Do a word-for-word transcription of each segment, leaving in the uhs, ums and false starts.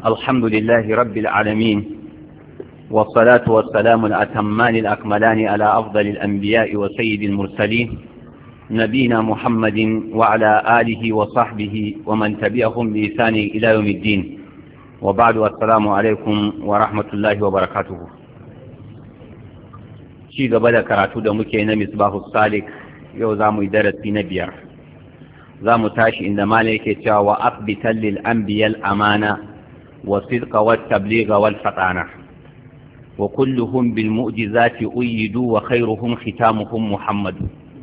الحمد لله رب العالمين والصلاة والسلام الأتمان الأكملان على أفضل الأنبياء وسيد المرسلين نبينا محمد وعلى آله وصحبه ومن تبعهم بإحسان إلى يوم الدين وبعد السلام عليكم ورحمة الله وبركاته. شيء قبل كراتو دا مكينا مصباح الصالح يوزام درس نبيار زام تاشي إن مالك يتشا وأثبتا للأنبياء الأمانة والصدق والتبليغ والفطانة وكلهم بالمؤجزات أيدوا وخيرهم ختامهم محمد.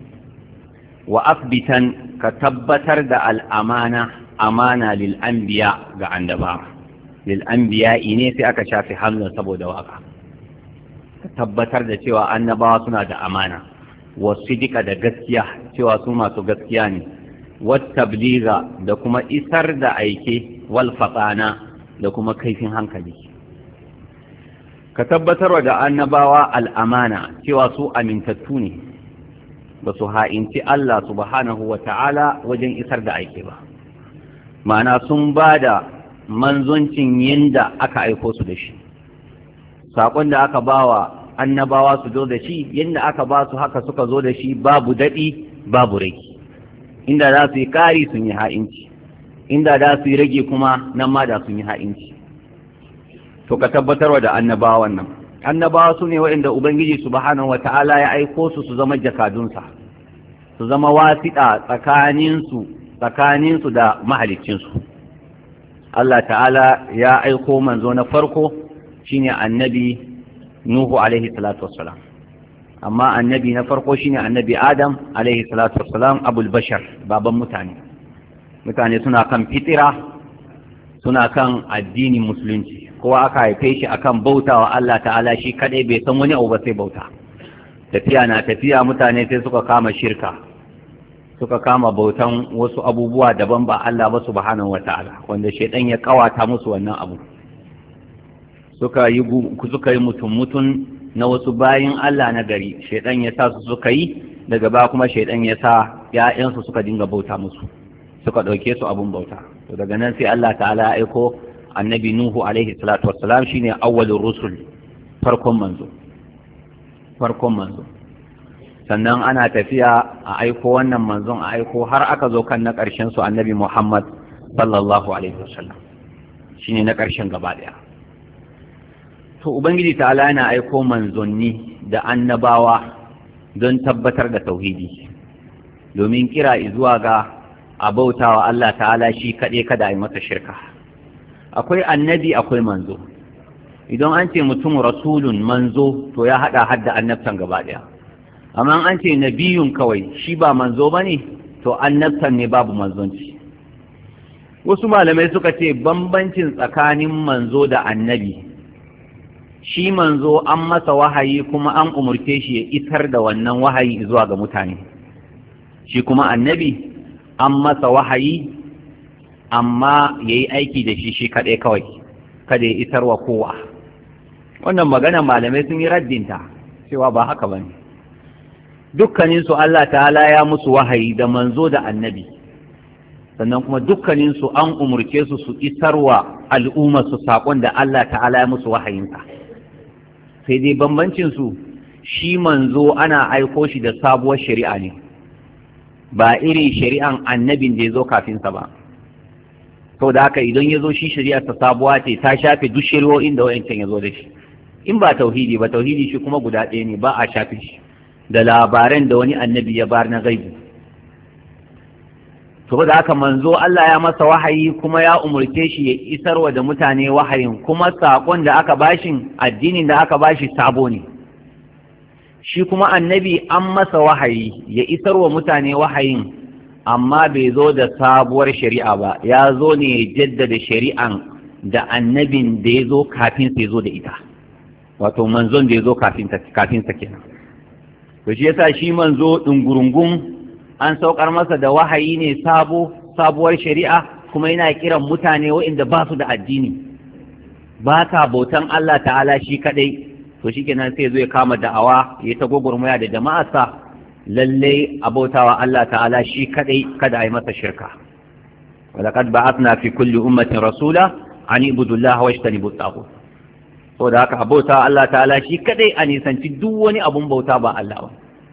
وأثبتا كتبتر دا الأمانة أمانة للأنبياء عند بار للأنبياء إنيسي أكشافي حمل سبو دواقع كتبتر دا سوى أنبا سنا دا أمانة والصدق دا قسيا سوى سوما سو قسياني والتبليغ دا كما إسر دا أيكي والفطانة da kuma kaifin hankali ka tabbatar da annabawa al'amana cewa su amintattu ne ba su ha'inci Allah subhanahu wa ta'ala wajen isar da aiki ba ma'ana sun ba da manzoncin yadda aka aiko su da shi saƙon da aka ba wa annabawa su zo da shi yadda aka ba su haka suka zo da shi babu daɗi babu rai inda za su yi ƙari sun yi ha'inci inda da su yi rage kuma nan ma da sun yi ha'inci to ka tabbatarwa da annabawan nan annabawa su ne waɗanda ubangiji subhanahu wata'ala ya aiko su su zama jakadunsa su zama wasiɗa tsakaninsu tsakaninsu da mahaliccinsu Allah ta'ala ya aiko manzo na farko shine annabi Nuhu alaihi salatu wassalam amma annabi na farko shine annabi Adam alaihi salatu wassalam abul bashar baban mutane mutane suna kan fitira suna kan addinin musulunci kowa aka haife shi akan bautawa Allah ta'ala shi kadai bai san wani abu ba sai bauta tafiya na tafiya mutane sai suka kama shirka suka kama bautan wasu abubuwa daban ba Allah ba subhanahu wata'ala wanda shaidan ya kawata musu wannan abu suka yi suka yi mutum mutun na wasu bayin Allah na gari shaidan ya sa su suka yi daga ba kuma shaidan ya sa ƴaƴansu suka dinga bauta musu suka ɗauke su abun bauta to daga nan sai Allah ta'ala ya aiko annabi Nuhu alaihi salatu wassalam shine awwalur rusul farkon manzo farkon manzo sannan ana tafiya a aiko wannan manzon a aiko har aka zo kan na ƙarshen su annabi Muhammad sallallahu alaihi wasallam shine na ƙarshen gaba daya to ubangiji ta'ala yana aiko manzonni da annabawa don tabbatar da tauhidi domin kira zuwa ga a bautawa Allah ta'ala shi kaɗai kada a yi masa shirka akwai annabi akwai manzo idan an ce mutum rasulun manzo to ya haɗa hadda annabtan gaba ɗaya amma an ce nabiyun kawai shi ba manzo ba ne to annabtan ne babu manzonci wasu malamai suka ce bambancin tsakanin manzo da annabi shi manzo an masa wahayi kuma an umurce shi ya isar da wannan wahayi zuwa ga mutane shi kuma annabi an masa wahayi amma ya yi aiki da shi shi kaɗai kawai kada ya isarwa kowa wannan magana malamai sun yi raddinta cewa ba haka ba ne dukkaninsu Allah ta'ala ya musu wahayi da manzo da annabi sannan kuma dukkaninsu an umurce su su isarwa al'umma su saƙon da Allah ta'ala ya musu wahayinsa sai dai bambancinsu shi manzo ana aiko shi da sabuwar shari'a ne ba irin shari'an annabin da ya zo kafinsa ba sau da haka idan ya zo shi shari'arsa sabuwa ce ta shafe duk shari'o'in da wayancan ya zo da shi in ba tauhidi ba tauhidi shi kuma guda ɗaya ne ba a shafe shi da labaran da wani annabi ya bar na gaibu sau da haka manzo Allah ya masa wahayi kuma ya umurce shi ya isarwa da mutane wahayin kuma saƙon da aka bashin addinin da aka bashi sabo ne shi kuma annabi an masa wahayi ya isar wa mutane wahayin amma bai zo da sabuwar shari'a ba ya zo ne ya jaddada shari'an da annabin da ya zo kafin sa ya zo da ita wato manzon da ya zo kafin sa kenan to shi yasa shi manzo dungurungun an saukar masa da wahayi ne sabo sabuwar shari'a kuma yana kiran mutane waɗanda ba su da addini ba ka bautan Allah ta'ala shi kadai to shi kenan sai zo ya kama da'awa ya ta gwagwarmaya da jama'arsa lalle abautawa Allah ta'ala shi kadai kada a yi masa shirka walaqad ba'athna fi kulli ummatin rasula an ibudullaha wajtanibut taghut saboda haka abota Allah ta'ala shi kadai a nisanci duk wani abun bauta ba Allah ba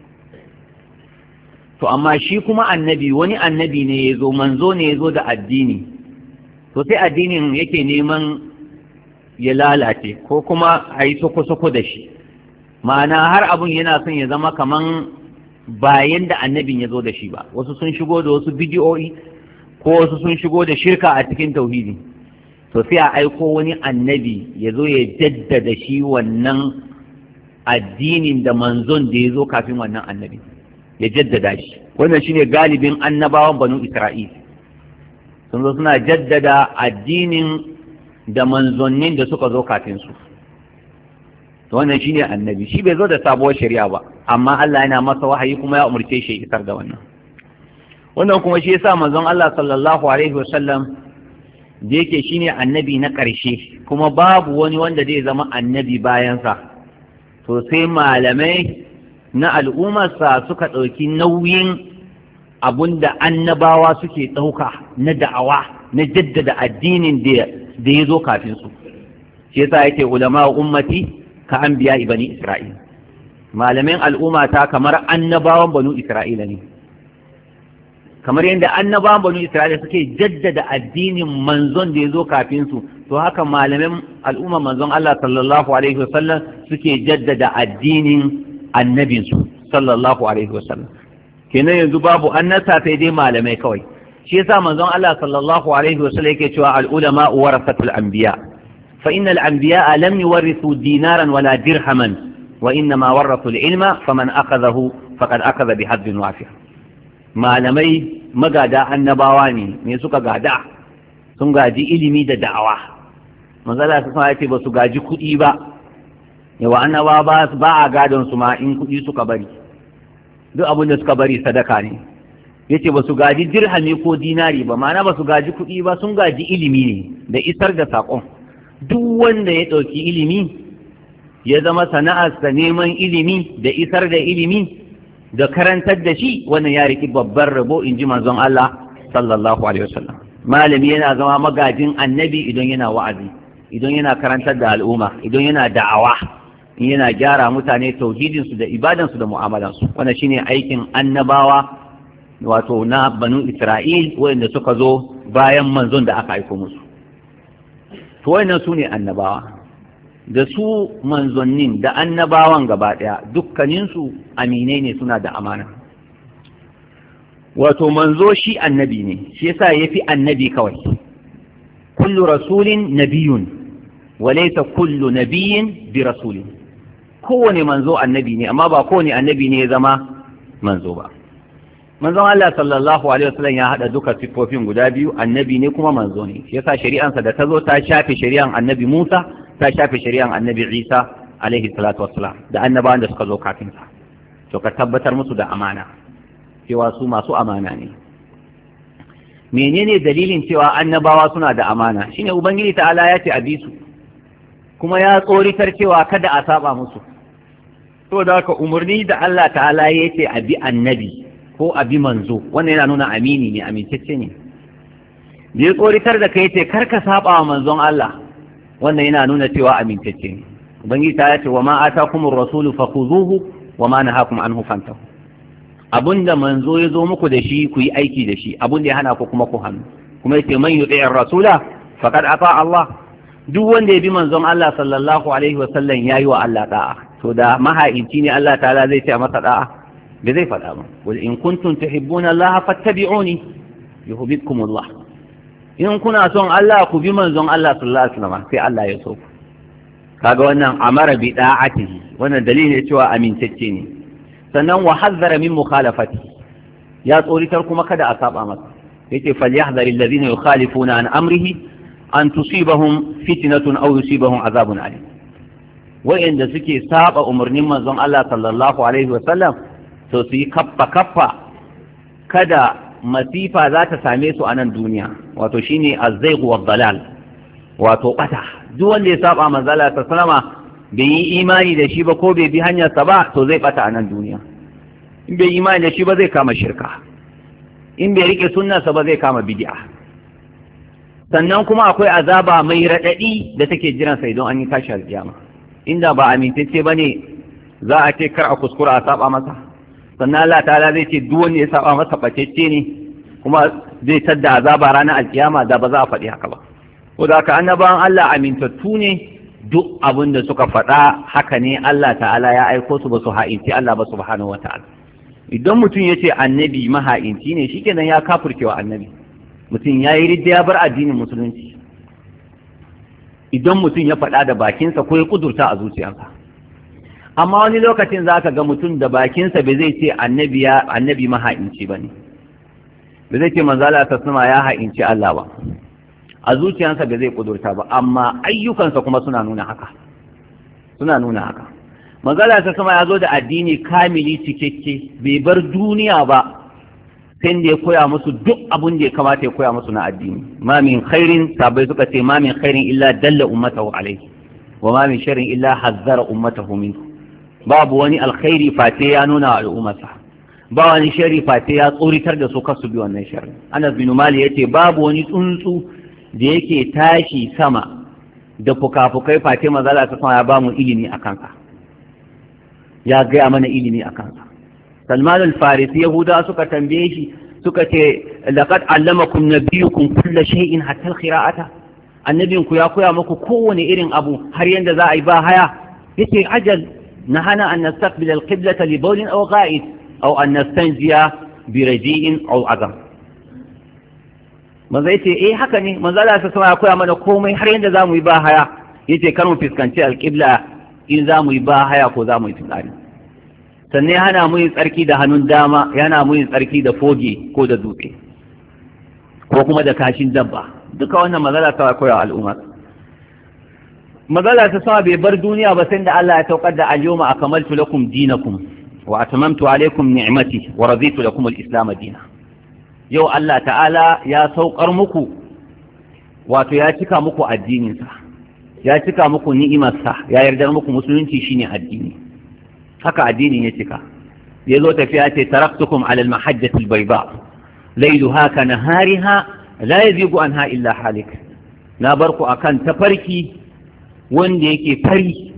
to amma shi kuma annabi wani annabi ne ya zo manzo ne ya zo da addini to sai addinin yake neman ya lalace ko kuma a yi soko-soko da shi ma'ana har abun yana son ya zama kaman bayan da annabin ya zo da shi ba wasu sun shigo da wasu bidiyoyi ko wasu sun shigo da shirka a cikin tauhidi to sai a aiko wani annabi ya zo ya jaddada shi wannan addinin da manzon da ya zo kafin wannan annabi ya jaddada shi wannan shine galibin annabawan banu Isra'il sun zo suna jaddada addinin da manzonnin da suka zo kafin su wannan shine annabi shi bai zo da sabuwar shari'a ba amma Allah yana masa wahayi kuma ya umurce shi isar da wannan wannan kuma shi yasa manzon Allah sallallahu alaihi wasallam da yake shine annabi na ƙarshe kuma babu wani wanda zai zama annabi bayansa to sai malamai na al'ummarsa suka ɗauki nauyin abunda annabawa suke ɗauka na da'awa na jaddada addinin da ya zo kafin su shi yasa yake ulama ummati ka anbiya bani isra'il malamin al'ummata kamar annabawan banu isra'ila ne kamar yadda annabawan banu isra'ila suke jaddada addinin manzon da ya zo kafin su to haka malamin al'umma manzon Allah sallallahu alaihi wasallam suke jaddada addinin annabinsu sallallahu alaihi wasallam kenan yanzu babu annasa sai dai malamai kawai shi yasa manzon Allah sallallahu alaihi wasallam yake cewa al ulama warasatul anbiya fa innal anbiya lam yuwarithu dinaran wala dirhaman wa innama warathu al ilma faman akhadhahu faqad akhadha bi hadd wafir malamai magada annabawa ne me suka gada sun gaji ilimi da da'awa manzon Allah sallallahu alaihi wasallam ya ce ba su gaji kuɗi ba yawa annaba ba ba a gadon su ma in kuɗi suka bari duk abin da suka bari sadaka ne yace ba su gaji dirhami ko dinari ba ma'ana ba su gaji kuɗi ba sun gaji ilimi ne da isar da saƙon duk wanda ya ɗauki ilimi ya zama sana'arsa neman ilimi da isar da ilimi da karantar da shi wannan ya riki babban rabo in ji manzon Allah sallallahu alaihi wasallam malami yana zama magajin annabi idan yana wa'azi idan yana karantar da al'umma idan yana da'awa in yana gyara mutane tauhidinsu da ibadansu da mu'amalansu wannan shine aikin annabawa wato na banu Isra'il wanda suka zo bayan manzon da aka aiko musu to wannan su ne annabawa da su manzonnin da annabawan gaba daya dukkaninsu aminai ne suna da amana wato manzo shi annabi ne shi yasa yafi annabi kawai kullu rasulin nabiyun wa laysa kullu nabiyyin bi rasulin kowane manzo annabi ne amma ba kowane annabi ne ya zama manzo ba manzon Allah sallallahu alaihi wasallam ya hada duka sifofin guda biyu annabi ne kuma manzo ne shi yasa shari'ansa da ta zo ta shafe shari'an annabi Musa ta shafe shari'an annabi Isa alaihi salatu wassalam da annabawan da suka zo kafin sa to ka tabbatar musu da amana cewa su masu amana ne menene dalilin cewa annabawa suna da amana shine ubangiji ta'ala ya ce a bi su kuma ya tsoritar cewa kada a saba musu to da haka umarni da Allah ta'ala ya ce a bi annabi ko a bi manzo wannan yana nuna amini ne amintacce ne da ya tsoritar da kai ce kar ka saba wa manzon Allah wannan yana nuna cewa amintacce ne ubangiji ta ce wa ma atakumur rasulu fakhuzuhu wa ma nahakum anhu fantahu abunda manzo ya zo muku da shi ku yi aiki da shi abunda ya hana ku kuma ku hannu kuma yace man yuti'ir rasula faqad ata Allah duk wanda ya bi manzon Allah sallallahu alaihi wa sallam yayi wa Allah da'a to da mahaici ne Allah ta'ala zai ce masa da'a bai zai faɗa ba wal in kuntum tuhibbuna Allah fattabi'uni yuhibbukum Allah in kuna son Allah ku bi manzon Allah sallallahu alaihi wasallam sai Allah ya so ku kaga wannan amara bi da'atihi wannan dalili ne cewa amintacce ne sannan wa hazzara min mukhalafati ya tsoritar kuma kada a saba masa yace falyahdhar alladhina yukhalifuna an amrihi an tusibahum fitnatun aw yusibahum azabun alim wa'inda suke saba umarnin manzon Allah sallallahu alaihi wasallam to su yi kaffa kaffa kada masifa za ta same su a nan duniya wato shine azzayg wa dalal wato bata duk wanda ya saba manzala ta sallama bai yi imani da shi ba ko bai bi hanyarsa ba to zai bata a nan duniya in bai imani da shi ba zai kama shirka in bai rike sunnarsa ba zai kama bid'a sannan kuma akwai azaba mai raɗaɗi da take jiran sai don an yi tashi alƙiyama. Inda ba amintacce bane za a ce kar a kuskura a saba masa, sannan Allah ta'ala zai ce duk wanda ya saba masa bacecce ne kuma zai tadda azaba ranar alƙiyama, da ba za a faɗi haka ba. Ko da haka annabawan Allah amintattu ne, duk abin da suka faɗa haka ne, Allah ta'ala ya aiko su ba su ha'inci Allah ba subhanahu wata'ala. Idan mutum ya ce annabi maha'inci ne shikenan ya kafurcewa annabi, mutum ya yi ridda ya bar addinin musulunci. Idan mutum ya faɗa da bakinsa ko ya kudurta a zuciyarsa. Amma wani lokacin za ka ga mutum da bakinsa bai zai ce annabi ya annabi maha'inci ba ne, bai zai ce manzala ta sama ya ha'inci Allah ba, a zuciyarsa bai zai kudurta ba, amma ayyukansa kuma suna nuna haka suna nuna haka manzala ta sama ya zo da addini kamili cikakke, bai bar duniya ba sai da ya koya musu duk abin da ya kamata ya koya musu na addini. Ma min khairin, sabai suka ce ma min khairin illa dalla ummatahu alaihi wa ma min sharrin illa hazzara ummatahu minhu. Babu wani alkhairi fate ya nuna wa al'ummarsa, ba wani sharri fate ya tsoritar da su kasu bi wannan sharri. Anas bin Malik yace babu wani tsuntsu da yake tashi sama da fukafukai fate manzala ta sama ya ba mu ilimi a kansa, ya gaya mana ilimi a kansa. Salman al-Farisi Yahuda suka tambaye shi suka ce laqad allamakum nabiyukum kulla shay'in hatta al-qira'ata, annabinku ya koya muku kowane irin abu har yanda za a yi ba haya. Yace ajal nahana an nastaqbil al-qiblata li bawlin aw qa'id aw an nastanjiya bi raji'in aw azam. Manzo yace eh haka ne, manzo Allah ta sama ya koya mana komai har yanda za mu yi ba haya. Yace kar mu fuskanci al-qibla in za mu yi ba haya ko za mu yi tsari. Sannan ya hana mu yin tsarki da hannun dama, yana mu yin tsarki da foge ko da dutse ko kuma da kashin dabba. Duka wannan mazala ta koya al'umma. Mazala ta sama bai bar duniya ba sai da Allah ya saukar da al-yawma akmaltu lakum dinakum wa atamamtu alaykum ni'mati wa raditu lakum al-islam dinan. Yau Allah ta'ala ya saukar muku, wato ya cika muku addininsa, ya cika muku ni'imarsa, ya yarda muku musulunci shine addini. Haka addinin ya cika. Ya zo tafiya ce taraktukum ala al-mahajjati al-bayda laylaha ka nahariha la yazigu anha illa halik. Na bar ku akan tafarki wanda yake fari,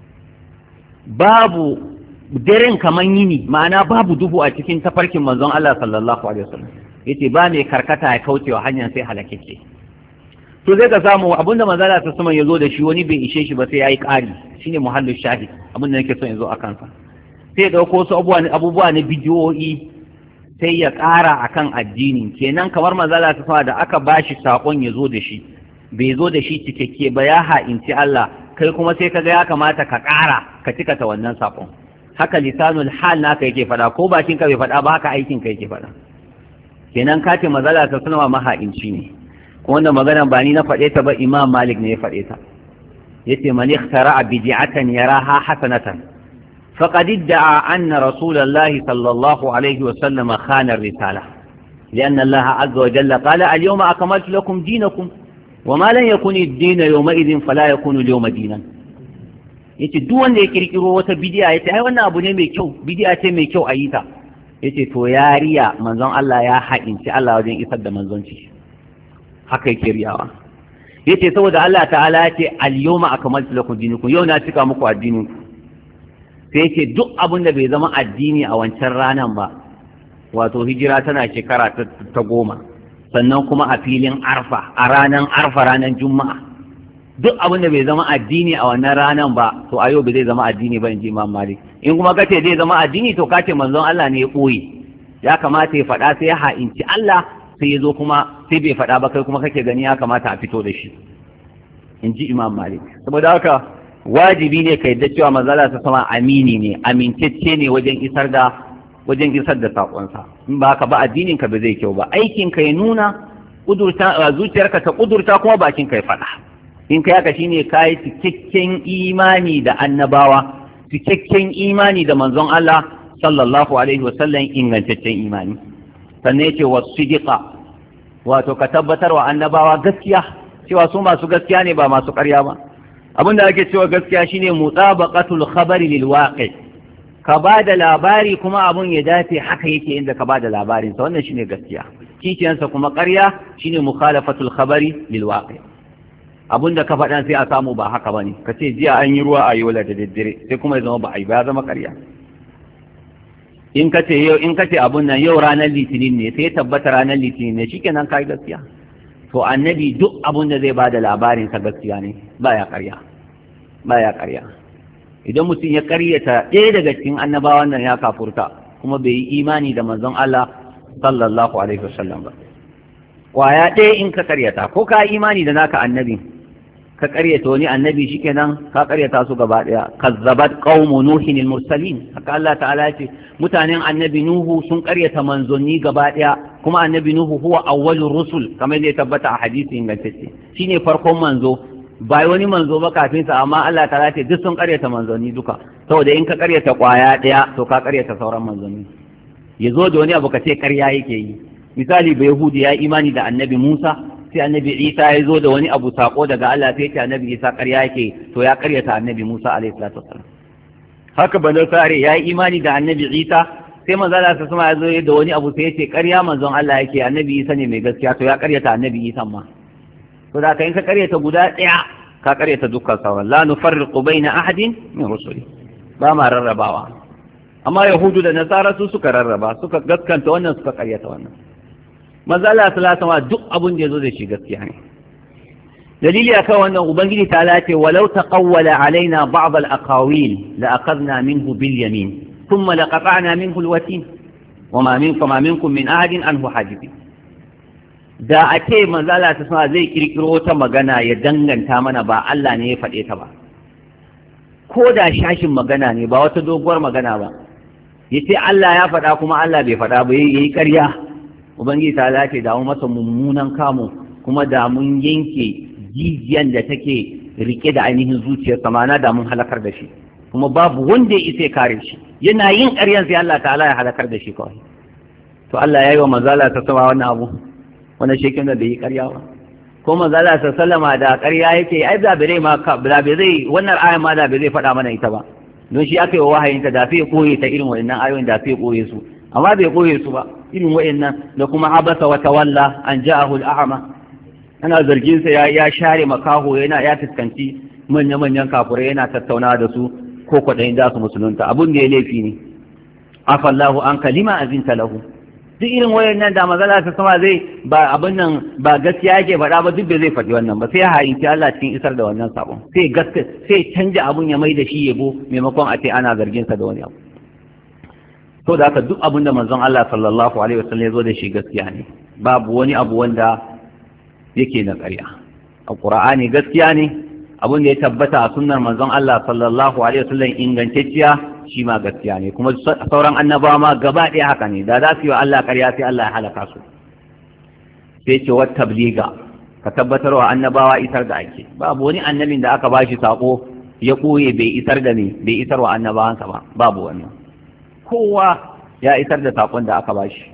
babu daren kaman yini, ma'ana babu duhu a cikin tafarkin manzon Allah sallallahu alaihi wasallam. Yace ba mai karkata ya kaucewa hanyar sai halakeke. To zai ka samu abinda manzon Allah sallallahu alaihi wasallam ya zo da shi wani bai ishe shi ba sai yayi ƙari. Shine muhallin shahid, abinda nake son ya zo a kansa. Sai ɗauko wasu abubuwa na bidiyoyi sai ya ƙara a kan addini. Kenan kamar manzala ta sama da aka ba shi saƙon ya zo da shi, bai zo da shi cikakke ba, ya ha'inci Allah, kai kuma sai ka ga ya kamata ka ƙara ka cika ta wannan saƙon. Haka lisanul hal naka yake faɗa, ko bakin ka bai faɗa ba haka aikin ka yake faɗa. Kenan ka ce manzala ta sama maha'inci ne. Wannan magana ba ni na faɗe ta ba, Imam Malik ne ya faɗe ta. Yace man ikhtara'a bid'atan yaraha hasanatan فقد ادعى أن رسول الله صلى الله عليه وسلم خان الرسالة، لأن الله عز وجل قال اليوم أكملت لكم دينكم وما لن يكن الدين يومئذ فلا يكون اليوم دينا. yace duk wanda ya kirkiro wata bidiya yace ai wannan abu ne mai kyau, bidiya ce mai kyau a yi ta, yace to yariya manzon Allah ya haƙinci Allah wajen isar da manzonci. Haka yake riyawa. Yace saboda Allah ta'ala yace al-yawma akmaltu lakum dinakum, yau na cika muku addininku. Sai ce duk abin da bai zama addini a wancan ranar ba, wato hijira tana shekara ta goma, sannan kuma a filin arfa, a ranar arfa ranar juma'a, duk abin da bai zama addini a wannan ranar ba, to a yau bai zai zama addini ba in ji Imam Malik. In kuma kace zai zama addini to kace manzon Allah ne ya ɓoye, ya kamata ya faɗa sai ya ha'inci Allah, sai ya zo kuma sai bai faɗa ba, kai kuma kake gani ya kamata a fito da shi, in ji Imam Malik. Saboda haka wajibi ne ka yadda cewa manzala ta sama amini ne, amintacce ne wajen isar da wajen isar da sakonsa. In ba ka ba addinin ka ba zai kyau ba, aikin ka ya nuna, kudurta zuciyarka ta kudurta kuma bakin ka ya faɗa. In kai haka shine kai cikakken imani da annabawa, cikakken imani da manzon Allah sallallahu alaihi wasallam, ingantaccen imani. Sannan yace wasidiqa, wato ka tabbatar wa annabawa gaskiya, cewa su masu gaskiya ne ba masu ƙarya ba. Abin da ake cewa gaskiya shine mutabaqatul khabari lil waqi', ka ba da labari kuma abun ya dace haka yake inda ka ba da labarin sa, wannan shine gaskiya. kishiyansa kuma ƙarya shine mukhalafatul khabari lil waqi abunda ka faɗan sai a samu ba haka bane ka ce jiya an yi ruwa a yola da daddare sai kuma ya zama ba a yi ba ya zama ƙarya in ka ce yau in ka ce abun nan yau ranar litinin ne sai tabbata ranar litinin ne shikenan kai gaskiya to annabi duk abun da zai bada labarin sa gaskiya ne baya ƙarya baya ƙarya idan mutum ya ƙaryata ɗaya daga cikin annabawan nan ya kafurta kuma bai yi imani da manzon Allah sallallahu alaihi wasallam ba kwaya ɗaya in ka ƙaryata ko ka imani da naka annabi ka ƙaryata wani annabi shikenan ka ƙaryata su gaba ɗaya kazzabat qaumu nuhin al-mursalin haka Allah ta'ala ce mutanen annabi nuhu sun ƙaryata manzonni gaba ɗaya kuma annabi nuhu huwa awwalur rusul kamar da ya tabbata a hadisi ingantacce shine farkon manzo ba wani manzo ba kafin sa amma Allah ta'ala ce duk sun ƙaryata manzonni duka saboda in ka ƙaryata kwaya ɗaya to ka ƙaryata sauran manzonni yazo da wani abu ka ce ƙarya yake yi misali bai yahudi ya imani da annabi Musa sai annabi Isa ya zo da wani abu sako daga Allah sai ce annabi Isa ƙarya yake to ya ƙaryata annabi Musa alaihi salatu wassalam haka banu sare ya yi imani da annabi Isa sai manzo Allah sai sama ya zo da wani abu sai ya ce ƙarya manzon Allah yake annabi Isa ne mai gaskiya to ya ƙaryata annabi Isa ma to da kai ka ƙaryata guda ɗaya ka ƙaryata dukkan sauran la nufarriqu baina ahadin min rusuli ba ma rarrabawa amma yahudu da nasara su suka rarraba suka gaskanta wannan suka ƙaryata wannan manzo Allah sallallahu alaihi wasallam duk abun da yazo da shi gaskiya ne dalili akan wannan ubangiji ta lace walau taqawwala alaina ba'd al-aqawil la akhadna minhu bil yamin thumma laqata'na minhu al-watin wama minkum ma minkum min ahadin anhu hajibin da ake manzo Allah ta sama zai kirkiro wata magana ya danganta mana ba Allah ne ya faɗe ta ba ko da shashin magana ne ba wata doguwar magana ba yace Allah ya faɗa kuma Allah bai faɗa ba yayi ƙarya ubangiji ta lace da mu masa mummunan kamu kuma da mun yanke jijiyan da take rike da ainihin zuciyar samana da mun halakar da shi kuma babu wanda ya isa kare shi yana yin ƙaryan sai Allah ta'ala ya halakar da shi kawai to Allah ya yi wa manzala ta sama wannan abu wannan shekin da bai yi ƙarya ba ko manzala ta sallama da ƙarya yake ai da bai ma da bai zai wannan ayan ma da bai zai faɗa mana ita ba don shi aka yi wa wahayin ta da sai ya koye ta irin waɗannan ayoyin da sai ya koye su amma bai koye su ba irin waɗannan da kuma abasa wa tawalla an ja'ahu al-a'ma ana zargin sa ya ya share makaho yana ya fuskanci manya manyan kafurai yana tattauna da su ko kwadayin da su musulunta abun da ya laifi ne afallahu an kalima azinta lahu duk irin wayannan da mazala ta sama zai ba abin nan ba gaskiya yake faɗa ba duk da zai faɗi wannan ba sai ya hayinci Allah cikin isar da wannan sabon sai gaskiya sai canja abun ya mai da shi yabo maimakon a ce ana zargin sa da wani abu to da haka duk abin da manzon Allah sallallahu alaihi wasallam ya zo da shi gaskiya ne babu wani abu wanda yake na ƙarya a Qur'ani gaskiya ne abin da ya tabbata a sunnar manzon Allah sallallahu alaihi wasallam ingantacciya shi ma gaskiya ne kuma sauran annabawa ma gaba ɗaya haka ne da za su yi wa Allah ƙarya sai Allah ya halaka su sai ce wa tabliga ka tabbatar wa annabawa isar da ake babu wani annabin da aka bashi sako ya koye bai isar da ne bai isar wa annabawansa ba babu wannan kowa ya isar da sakon da aka bashi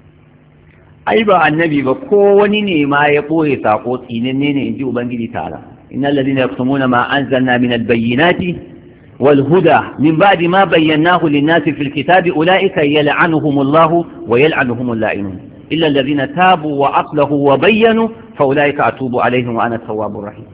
ai ba annabi ba ko wani ne ma ya koye sako tsinanne ne inji ubangiji ta'ala innal ladina yaktumuna ma anzalna min al-bayyinati والهدى من بعد ما بيناه للناس في الكتاب أولئك يلعنهم الله ويلعنهم اللائمون إلا الذين تابوا وأصلحوا وبينوا فأولئك أتوب عليهم وأنا التواب الرحيم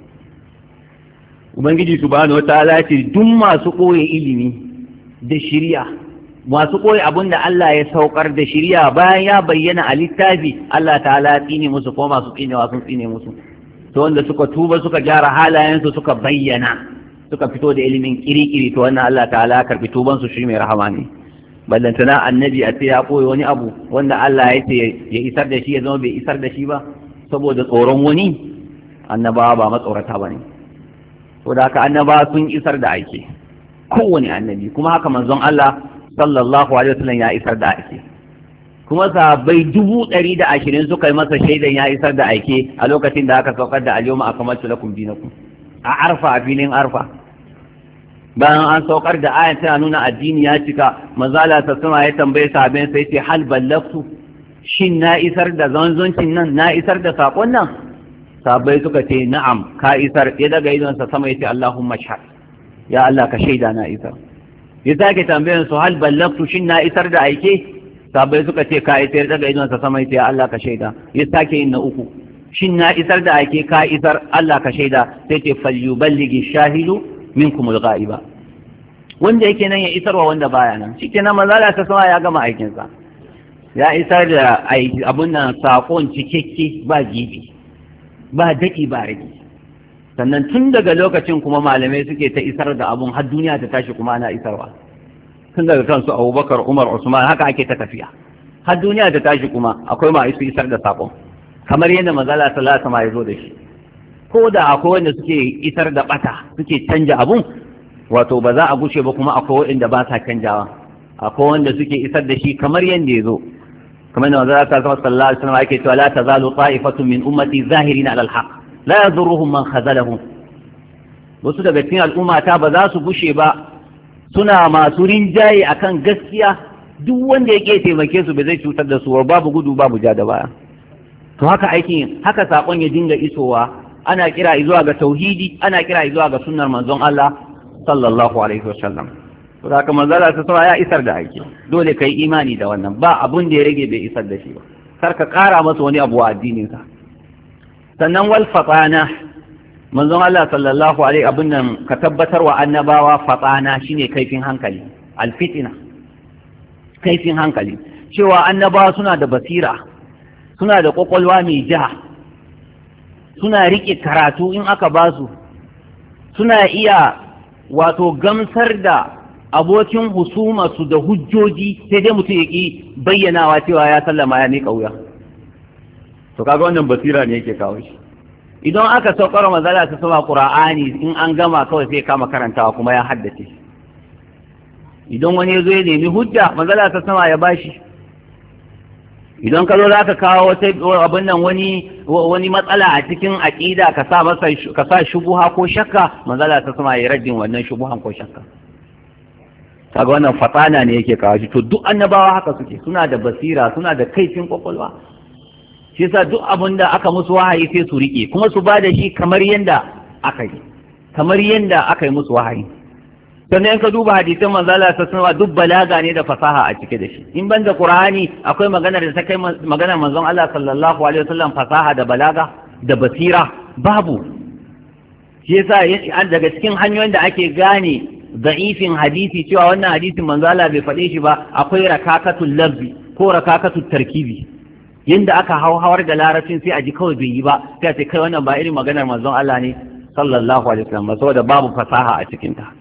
وبنجي سبحانه وتعالى دم ما سقوي إلمي ده شريعة ما سقوي أبن الله يسوقر ده شريعة بايا بينا على التابي الله تعالى تيني مسو فما سقيني واسقيني مسو سوان ده سقى توبة سقى جار حالا ينسو سقى بينا suka fito da ilimin kiri-kiri to wannan Allah ta'ala karbi tuban su shi mai rahama ne ballantana annabi a ce ya koyi wani abu wanda Allah ya ce ya isar da shi ya zama bai isar da shi ba saboda tsoron wani annabawa ba matsorata bane to da haka annabawa sun isar da aike kowane annabi kuma haka manzon Allah sallallahu alaihi wasallam ya isar da aike kuma sahabbai dubu ɗari da ashirin suka yi masa shaidan ya isar da aike a lokacin da aka saukar da al-yawma akmaltu lakum dinakum a arfa a filin arfa bayan an saukar da ayan tana nuna addini ya cika mazala ta sama ya tambaye sahabin sai ce hal ballaftu shin na isar da zanzoncin nan na isar da sakon nan sahabbai suka ce na'am ka isar ya daga idonsa sama ya ce Allahumma shahad ya Allah ka shaida na isar ya sake tambayan su hal ballaftu shin na isar da aike sabai suka ce ka isar daga idonsa sama ya ce Allah ka shaida, ya sake yin na uku, shin na isar da ake ka isar Allah ka shaida, sai ce falyuballighi shahidu minkumul ghaiba, wanda yake nan ya isarwa wanda baya nan. Shikenan manzo Allah ta sama ya gama aikinsa, ya isar da abun nan sakon cikakke ba gibi ba daki ba rage. Sannan tun daga lokacin kuma malamai suke ta isar da abun har duniya ta tashi kuma ana isarwa, tun daga kansu Abubakar, Umar, Usman, haka ake ta tafiya har duniya ta tashi kuma akwai ma su isar da sakon kamar yadda manzo Allah sallallahu alaihi wasallam ya zo da shi. Ko da akwai wanda suke isar da bata suke canja abun, wato ba za a gushe ba kuma akwai wanda ba sa canjawa, akwai wanda suke isar da shi kamar yadda ya zo, kamar da manzo Allah sallallahu alaihi wasallam yake cewa la tazalu ta'ifatun min ummati zahirina ala al-haq la yadhurruhum man khazalahum. Wasu daga cikin al'umma ta ba za su gushe ba suna masu rinjaye akan gaskiya, duk wanda yake taimake su ba zai cutar da su, babu gudu babu ja da baya. To haka aikin, haka sakon ya dinga isowa, ana kira zuwa ga tauhidi, ana kira zuwa ga sunnar manzon Allah sallallahu alaihi wasallam. To haka manzon Allah sallallahu ya isar da aiki, dole kai imani da wannan, ba abun da ya rage bai isar da shi ba, kar ka kara masa wani abu a addinin sa. Sannan wal fatana, manzon Allah sallallahu alaihi abun nan ka tabbatar wa annabawa fatana shine kaifin hankali, alfitina, kaifin hankali, cewa annabawa suna da basira, suna da kwakwalwa mai ja, suna riƙe karatu in aka ba su, suna iya wato gamsar da abokin husuma su da hujjoji, sai dai mutum ya ƙi bayyanawa cewa ya sallama ya miƙa wuya. To kaga wannan basira ne yake kawo shi. Idan aka saukar manzala ta sama Qur'ani, in an gama kawai sai kama karantawa kuma ya haddace. Idan wani ya zo ya nemi hujja, manzala ta sama ya bashi. Idan ka zo za ka kawo wata abin nan wani wani matsala a cikin aƙida ka sa masa ka sa shubuha ko shakka, manzala ta sama ya raddin wannan shubuhan ko shakka. Kaga wannan fatana ne yake kawo shi. To duk annabawa haka suke, suna da basira, suna da kaifin kwakwalwa. Shi yasa duk abin da aka musu wahayi sai su rike, kuma su ba da shi kamar yanda aka yi, kamar yanda aka yi musu wahayi. Sannan in ka duba hadisan manzala ta sanarwa duk balaga ne da fasaha a cike da shi. In ban da Qur'ani akwai maganar da ta kai maganar manzon Allah sallallahu alaihi wasallam fasaha da balaga da basira babu. Shi yasa daga cikin hanyoyin da ake gane da'ifin hadisi cewa wannan hadisin manzo Allah bai faɗe shi ba, akwai rakakatul lafzi ko rakakatul tarkibi. Yanda aka hauhawar da larabcin sai a ji kawai bai yi ba, sai a ce kai wannan ba irin maganar manzon Allah ne sallallahu alaihi wasallam ba, saboda babu fasaha a cikin ta.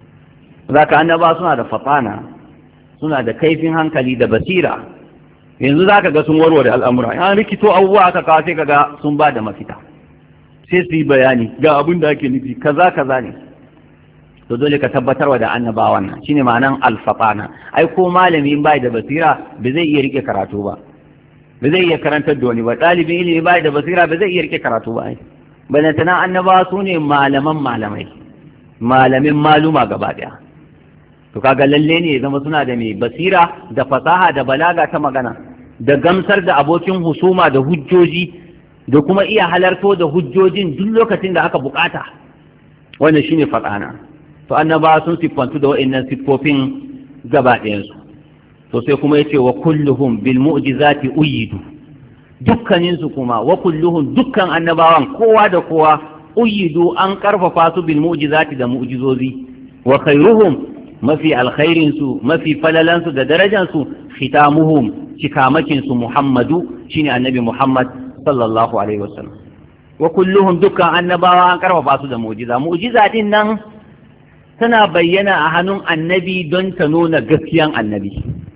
Zaka annaba suna da fatana, suna da kaifin hankali da basira. Yanzu zaka ga sun warware al'amura, an rikito abubuwa aka kawo sai kaga sun ba da mafita, sai su yi bayani ga abin da ake nufi kaza kaza ne. To dole ka tabbatarwa da annabawan nan, shine ma'anan al-fatana. Ai ko malami in bai da basira ba zai iya rike karatu ba, ba zai iya karantar da wani ba. Ɗalibin ilimi bai da basira ba zai iya rike karatu ba. Balantana annabawa su ne malaman malamai, malamin maluma gaba daya. To kaga lalle ne ya zama suna da mai basira da fasaha da balaga ta magana, da gamsar da abokin husuma da hujjoji, da kuma iya halarto da hujjojin duk lokacin da aka bukata. Wannan shine fatana. To annaba sun siffantu da wa'annan siffofin gaba ɗayansu. To sai kuma yace wa kulluhum bil mu'jizati uyidu, dukkanin su kuma wa kulluhum dukkan annabawan kowa da kowa uyidu an karfafa su bil mu'jizati da mu'jizozi. Wa khairuhum mafi alkhairin su mafi falalan su da darajan su khitamuhum cikamakin su Muhammadu shine annabi Muhammad sallallahu alaihi wasallam. Wa kulluhum dukkan annabawa an karfafa su da mu'jiza. Mu'jiza din nan tana bayyana a hannun annabi don ta nuna gaskiyan annabi.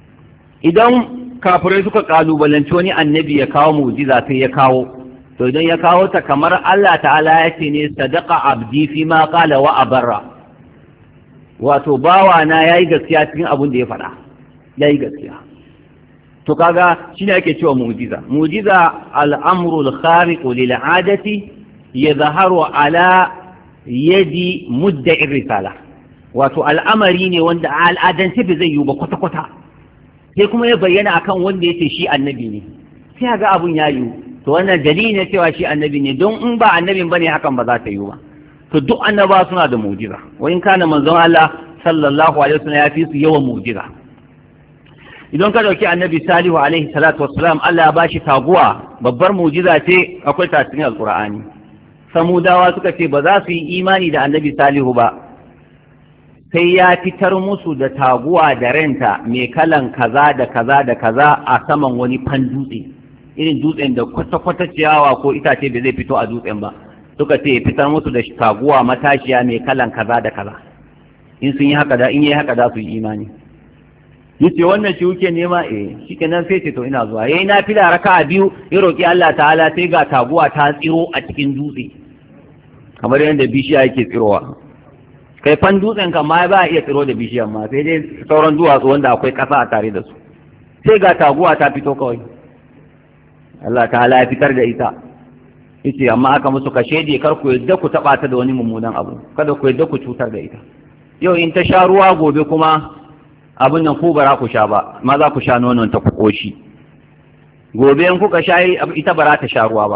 Idan kafirai suka kalubalanci wani annabi ya kawo mu'jiza sai ya kawo, to idan ya kawo ta kamar Allah ta'ala ya ce ne sadaqa abdi fi ma qala wa abarra, wato bawa na yayi gaskiya cikin abin da ya faɗa, yayi gaskiya. To kaga shine ake cewa mu'jiza. Mu'jiza al-amru al-khariqu lil 'adati yadhharu ala yadi mudda'i risala, wato al'amari ne wanda a al'adance bai zai yi ba kwata-kwata, sai kuma ya bayyana akan wanda ya ce shi annabi ne, sai ga abun ya yi. To wannan dalili ne cewa shi annabi ne, don in ba annabin bane hakan ba za ta yi ba. To duk annaba suna da mu'jiza, wa in kana manzon Allah sallallahu alaihi wasallam ya fi su yawan mu'jiza. idan ka dauki annabi salihu alaihi salatu wassalam Allah ya bashi taguwa babbar mu'jiza ce akwai ta cikin alqur'ani samudawa suka ce ba za su yi imani da annabi salihu ba sai ya fitar musu da taguwa da renta mai kalan kaza da kaza da kaza a saman wani fan dutse irin dutsen da kwata-kwata ciyawa ko itace bai zai fito a dutsen ba suka ce fitar musu da taguwa matashiya mai kalan kaza da kaza in sun yi haka da in yi haka da su yi imani yace wannan shi kuke nema eh shikenan sai ce to ina zuwa yayi nafila raka'a biyu ya roki Allah ta'ala sai ga taguwa ta tsiro a cikin dutse kamar yadda bishiya yake tsirowa kai fan dutsen kan ma ba iya tsiro da bishiyan ma sai dai sauran duwatsu wanda akwai kasa a tare da su sai ga taguwa ta fito kawai Allah ta'ala ya fitar da ita yace amma aka musu kashe da kar ku yadda ku taba ta da wani mummunan abu kada ku yadda ku cutar da ita yau in ta sha ruwa gobe kuma abin nan ku bara ku sha ba ma za ku sha nonon ta ku koshi gobe in kuka sha ita bara ta sha ruwa ba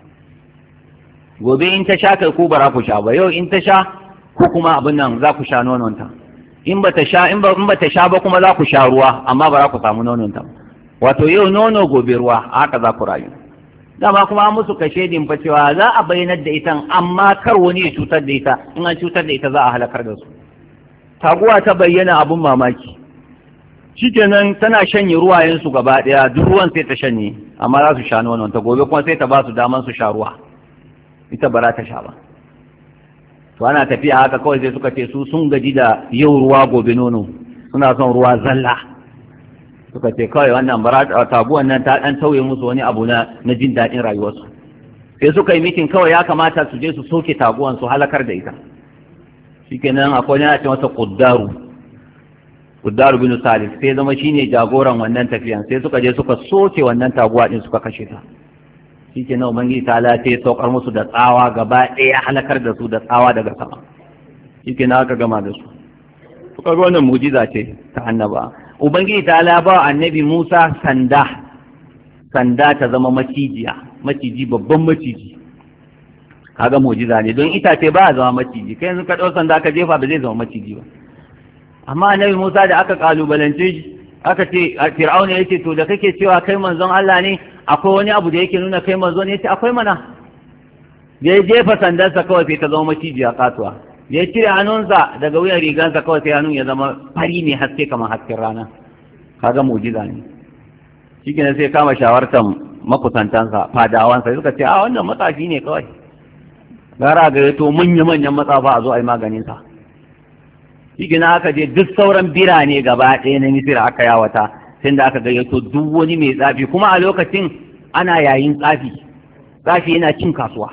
gobe in ta sha kai ku bara ku sha ba yau in ta sha ku kuma abin nan za ku sha nonon ta in ba ta sha in ba in ba ta sha ba kuma za ku sha ruwa amma bara ku samu nonon ta wato yau nono gobe ruwa haka za ku rayu dama kuma an musu kashe din fa cewa za a bayyanar da ita amma kar wani ya cutar da ita in an cutar da ita za a halakar da su taguwa ta bayyana abun mamaki shikenan tana shanye ruwayensu gaba daya duk ruwan sai ta shanye amma za su sha nonon ta gobe kuma sai ta ba su daman su sha ruwa ita ba za ta sha ba to ana tafiya haka kawai sai suka ce su sun gaji da yau ruwa gobe nono suna son ruwa zalla suka ce kawai wannan bara taguwan nan ta dan tauye musu wani abu na na jin daɗin rayuwarsu sai suka yi mitin kawai ya kamata su je su soke taguwan su halakar da ita shikenan akwai yana ce masa quddaru Uddaru bin Salih sai zama shine jagoran wannan tafiyan sai suka je suka soke wannan taguwa din suka kashe ta shike nan ubangiji ta lace saukar musu da tsawa gaba ɗaya halakar da su da tsawa daga sama shike nan aka gama da su to kaga wannan mu'jiza ce ta annaba ubangiji ta la ba annabi Musa sanda sanda ta zama macijiya maciji babban maciji kaga mu'jiza ne don itace ba zama maciji kai yanzu ka dau sanda ka jefa ba zai zama maciji ba amma annabi Musa da aka kalubalance shi aka ce Fir'auna yace to da kake cewa kai manzon Allah ne akwai wani abu da yake nuna kai manzon ne yace akwai mana da ya jefa sandarsa kawai sai ta zama macijiya katuwa da ya cire hannunsa daga wuyan rigansa kawai sai hannun ya zama fari ne haske kamar hasken rana kaga mu'jiza ne shikenan sai kama shawartan makusantansa fadawansa suka ce a wannan matsafi ne kawai gara ga yato manya-manyan matsafa a zo a yi maganinsa shi gina aka je duk sauran birane gaba ɗaya na misira aka yawata sai da aka gayyato duk wani mai tsafi kuma a lokacin ana yayin tsafi tsafi yana cin kasuwa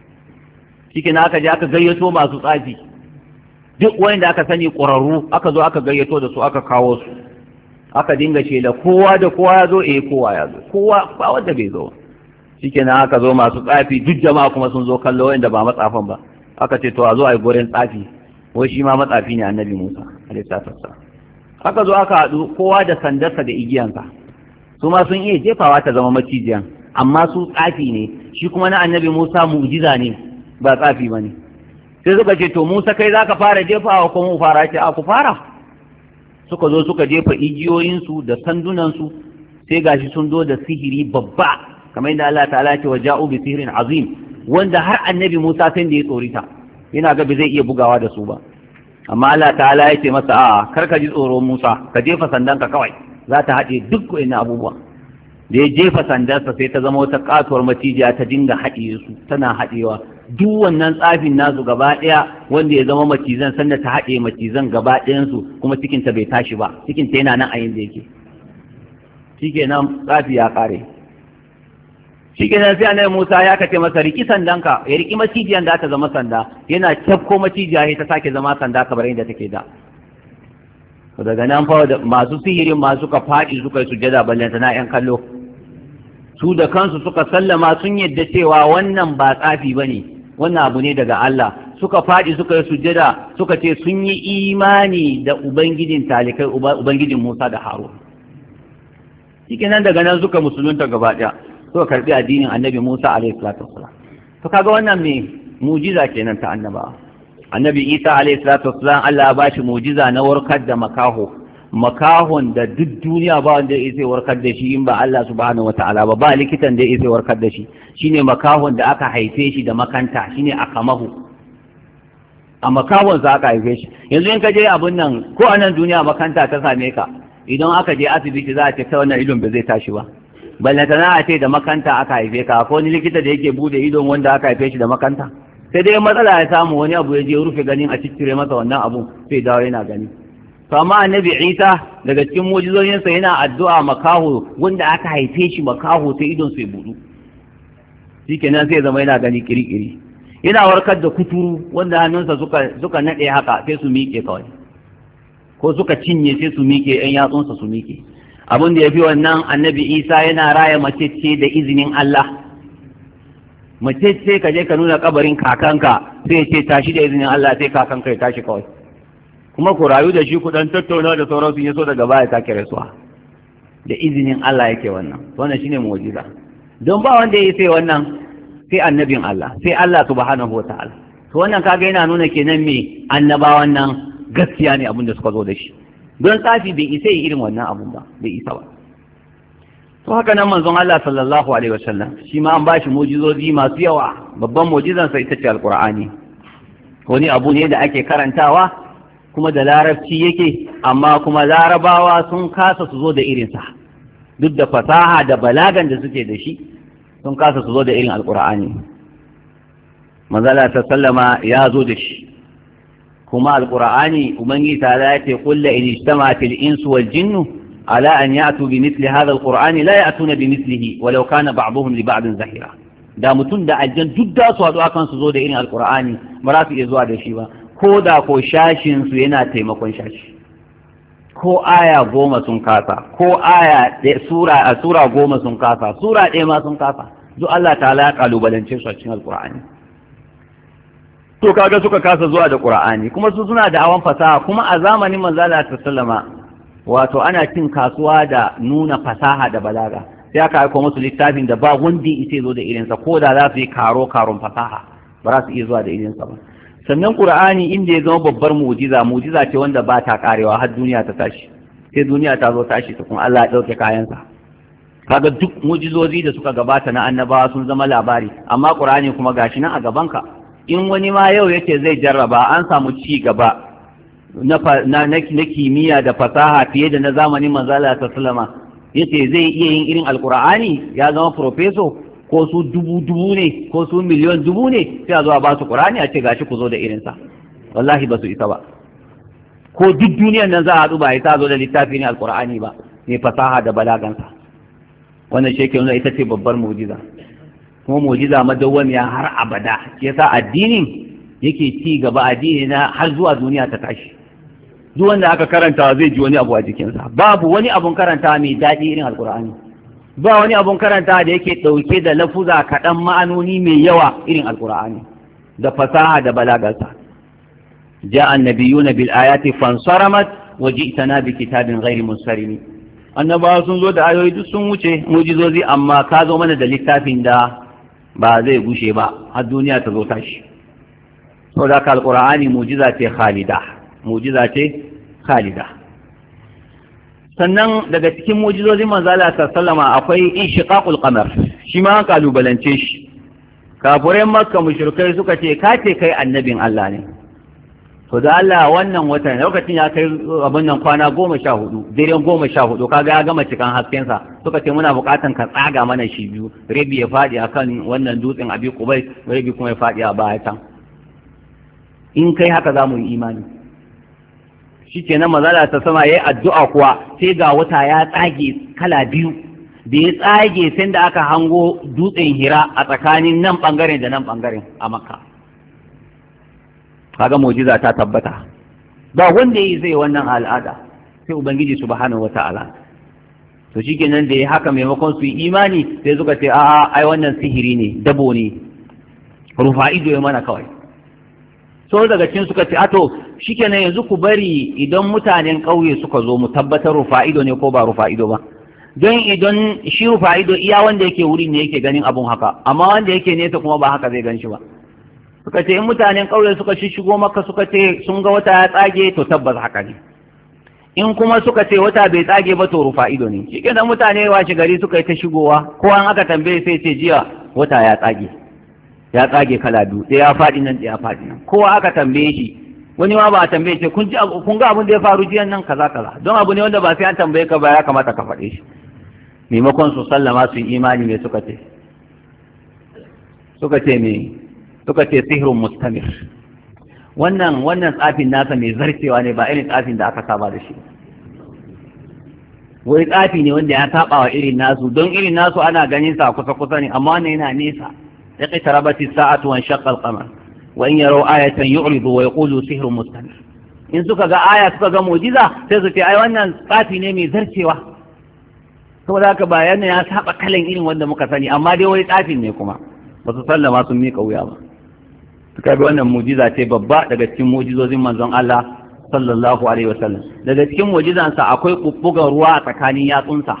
shi gina aka je aka gayyato masu tsafi duk wanda aka sani ƙwararru aka zo aka gayyato da su aka kawo su aka dinga shela kowa da kowa ya zo eh kowa ya zo kowa ba wanda bai zo shi kenan aka zo masu tsafi duk jama'a kuma sun zo kallo wanda ba matsafan ba aka ce to a zo a yi gurin tsafi wai shi ma matsafi ne annabi Musa alaihi salatu aka zo aka haɗu kowa da sandarsa da igiyansa su ma sun iya jefawa ta zama macijiyan amma su tsafi ne shi kuma na annabi Musa mu'jiza ne ba tsafi ba ne sai suka ce to Musa kai za ka fara jefawa ko mu fara ce a ku fara suka zo suka jefa igiyoyinsu da sandunansu sai gashi sun zo da sihiri babba kamar yadda Allah ta'ala ce wa ja'u bi sihrin azim wanda har annabi Musa sai da ya tsorita yana ga bai zai iya bugawa da su ba amma Allah ta'ala ya ce masa a'a kar ka ji tsoro Musa ka jefa sandanka kawai za ta haɗe duk wani abubuwa da ya jefa sandarsa sai ta zama wata katuwar macijiya ta dinga haɗe su tana haɗewa duk wannan tsafin nasu gaba ɗaya wanda ya zama macizan sanda ta haɗe macizan gaba ɗayansu kuma cikinta bai tashi ba cikinta yana nan a yin da yake shikenan tsafi ya ƙare shikenan sai annabi Musa ya kace masa riki sandanka ya riki macijiyan da ta zama sanda yana tafko macijiya ta sake zama sanda kamar yadda take da to daga nan fa masu sihirin ma suka faɗi suka yi sujjada ballanta na ƴan kallo su da kansu suka sallama sun yadda cewa wannan ba tsafi bane wannan abu ne daga Allah suka faɗi suka yi sujjada suka ce sun yi imani da ubangijin talikai ubangijin Musa da Harun shikenan daga nan suka musulunta gaba ɗaya suka karbi addinin annabi Musa alaihi salatu wassalam to kaga wannan me mu'jiza kenan ta annaba annabi Isa alaihi salatu wassalam Allah ya bashi mu'jiza na warkar da makaho makahon da duk duniya ba wanda ya isa warkar da shi in ba Allah subhanahu wata'ala ba ba likitan da ya isa warkar da shi shine makahon da aka haife shi da makanta shine akamahu a makahon sa aka haife shi yanzu in ka je abun nan ko a nan duniya makanta ta same ka idan aka je asibiti za a ce ta wannan idon ba zai tashi ba ballantana a ce da makanta aka haife ka ko wani likita da yake bude idon wanda aka haife shi da makanta sai dai matsala ya samu wani abu ya je rufe ganin a ciccire masa wannan abu sai dawo yana gani to amma annabi Isa daga cikin mu'jizozinsa yana addu'a makaho wanda aka haife shi makaho sai idon sai budu shikenan sai zama yana gani kirikiri yana warkar da kuturu wanda hannunsa suka suka nade haka sai su miƙe kawai ko suka cinye sai su miƙe ɗan yatsunsa su miƙe abin da ya fi wannan annabi Isa yana raya mace ce da izinin Allah mace ce ka je ka nuna kabarin kakanka sai ya ce tashi da izinin Allah sai kakanka ya tashi kawai kuma ku rayu da shi ku dan tattauna da sauransu ya so daga baya ta kire suwa da izinin Allah yake wannan wannan shine mu'jiza don ba wanda ya sai wannan sai annabin Allah sai Allah subhanahu wataala to wannan kaga yana nuna kenan me annabawan nan gaskiya ne abin da suka zo da shi don tsafi bai isa irin wannan abun ba bai isa ba to haka nan manzon Allah sallallahu alaihi wasallam shi ma an bashi mu'jizozi masu yawa babban mu'jizan sa ita ce alqur'ani wani abu ne da ake karantawa kuma da larabci yake amma kuma larabawa sun kasa su zo da irinsa duk da fasaha da balagan da suke da shi sun kasa su zo da irin alqur'ani manzala ta sallama ya zo da shi kuma alqur'ani ubangiji ta ya ce qul la in ijtama'at al-insu wal jinnu ala an ya'tu bi mithli hadha al-qur'ani la ya'tuna bi mithlihi walau kana ba'dhum li ba'din zahira da mutun da aljan duk da su hadu akan su zo da irin alqur'ani ba za su iya zuwa da shi ba ko da ko shashin su yana taimakon shashi ko aya goma sun kasa ko aya sura a sura goma sun kasa sura ɗaya ma sun kasa duk Allah ta'ala ya kalubalance su a cikin alqur'ani to kaga suka kasa zuwa da qur'ani kuma su suna da awan fasaha kuma a zamanin manzo Allah sallama wato ana cin kasuwa da nuna fasaha da balaga sai aka aika musu littafin da ba wanda yake zo da irinsa ko da za su yi karo karon fasaha ba za su iya zuwa da irinsa ba sannan qur'ani inda ya zama babbar mu'jiza mu'jiza ce wanda ba ta karewa har duniya ta tashi sai duniya ta zo tashi ta kuma Allah ya dauke kayansa kaga duk mu'jizozi da suka gabata na annabawa sun zama labari amma qur'ani kuma gashi nan a gabanka in wani ma yau yake zai jarraba an samu ci gaba na na kimiyya da fasaha fiye da na zamanin manzo Allah sallama yace zai iya yin irin alqur'ani ya zama professor ko su dubu dubu ne ko su miliyon dubu ne sai a zo a ba su qur'ani a ce gashi ku zo da irin sa wallahi ba su isa ba ko duk duniyar nan za a haɗu ba ya sa zo da littafi ne alqur'ani ba ne fasaha da balagansa wannan shi ke nuna ita ce babbar mu'jiza kuma mu'jiza madawwamiya har abada shi yasa addinin yake ci gaba addini na har zuwa duniya ta tashi duk wanda aka karanta zai ji wani abu a jikinsa babu wani abun karanta mai daɗi irin alqur'ani ba wani abun karanta da yake ɗauke da lafuza kaɗan ma'anoni mai yawa irin alqur'ani da fasaha da balagarsa ja'a annabiyuna bil ayati fansaramat wa ji'tana bi kitabin ghairi munsarimi annabawa sun zo da ayoyi duk sun wuce mujizozi amma ka zo mana da littafin da ba zai gushe ba har duniya ta zo tashi to da ka alqur'ani mujiza ce khalida mujiza ce khalida sannan daga cikin mujizozin manzo Allah sallama akwai inshiqaqul qamar shi ma kalubalance shi kafirai makka mushrikai suka ce ka ce kai annabin Allah ne to da Allah wannan watan lokacin ya kai abin nan kwana goma sha hudu daren goma sha hudu kaga ya gama cikin haskensa suka ce muna bukatan ka tsaga mana shi biyu rabi ya faɗi akan wannan dutsen abi kubai rabi kuma ya faɗi a baya can in kai haka za mu yi imani shi ke nan mazala ta sama ya yi addu'a kuwa sai ga wata ya tsage kala biyu da ya tsage sai da aka hango dutsen hira a tsakanin nan ɓangaren da nan ɓangaren a makka kaga mu'jiza ta tabbata ba wanda yi zai wannan al'ada sai ubangiji subhanahu wata'ala to shikenan da ya haka maimakon su yi imani sai suka ce a'a ai wannan sihiri ne dabo ne rufa'ido ya mana kawai so daga cikin suka ce ato shikenan yanzu ku bari idan mutanen ƙauye suka zo mu tabbatar rufa'ido ne ko ba rufa'ido ba don idan shi rufa'ido iya wanda yake wuri ne yake ganin abun haka amma wanda yake nesa kuma ba haka zai gan shi ba suka ce in mutanen ƙauye suka shigo maka suka ce sun ga wata ya tsage to tabbas haka ne in kuma suka ce wata bai tsage ba to rufa ido ne shi kenan mutane washe gari suka yi ta shigowa ko an aka tambaye sai ce jiya wata ya tsage ya tsage kala biyu ɗaya ya faɗi nan ɗaya ya faɗi nan kowa aka tambaye shi wani ma ba a tambaye ce kun ji kun ga abin da ya faru jiyan nan kaza kaza don abu ne wanda ba sai an tambaye ka ba ya kamata ka faɗe shi maimakon su sallama su yi imani me suka ce suka ce me suka ce sihirun mustamir wannan wannan tsafin nasa mai zarcewa ne ba irin tsafin da aka saba da shi wai tsafi ne wanda ya saba wa irin nasu don irin nasu ana ganin sa kusa kusa ne amma wannan yana nesa ya kai tarabati sa'atu wan shaqqa al-qamar wa in yaraw ayatan yu'ridu wa yaqulu sihrun mustamir in suka ga aya suka ga mu'jiza sai su ce ai wannan tsafi ne mai zarcewa saboda haka ba yana ya saba kalan irin wanda muka sani amma dai wai tsafin ne kuma ba su sallama sun miƙa wuya ba suka bi wannan mujiza ce babba daga cikin mujizozin manzon Allah sallallahu alaihi wasallam daga cikin mujizansa akwai bubbugan ruwa a tsakanin yatsunsa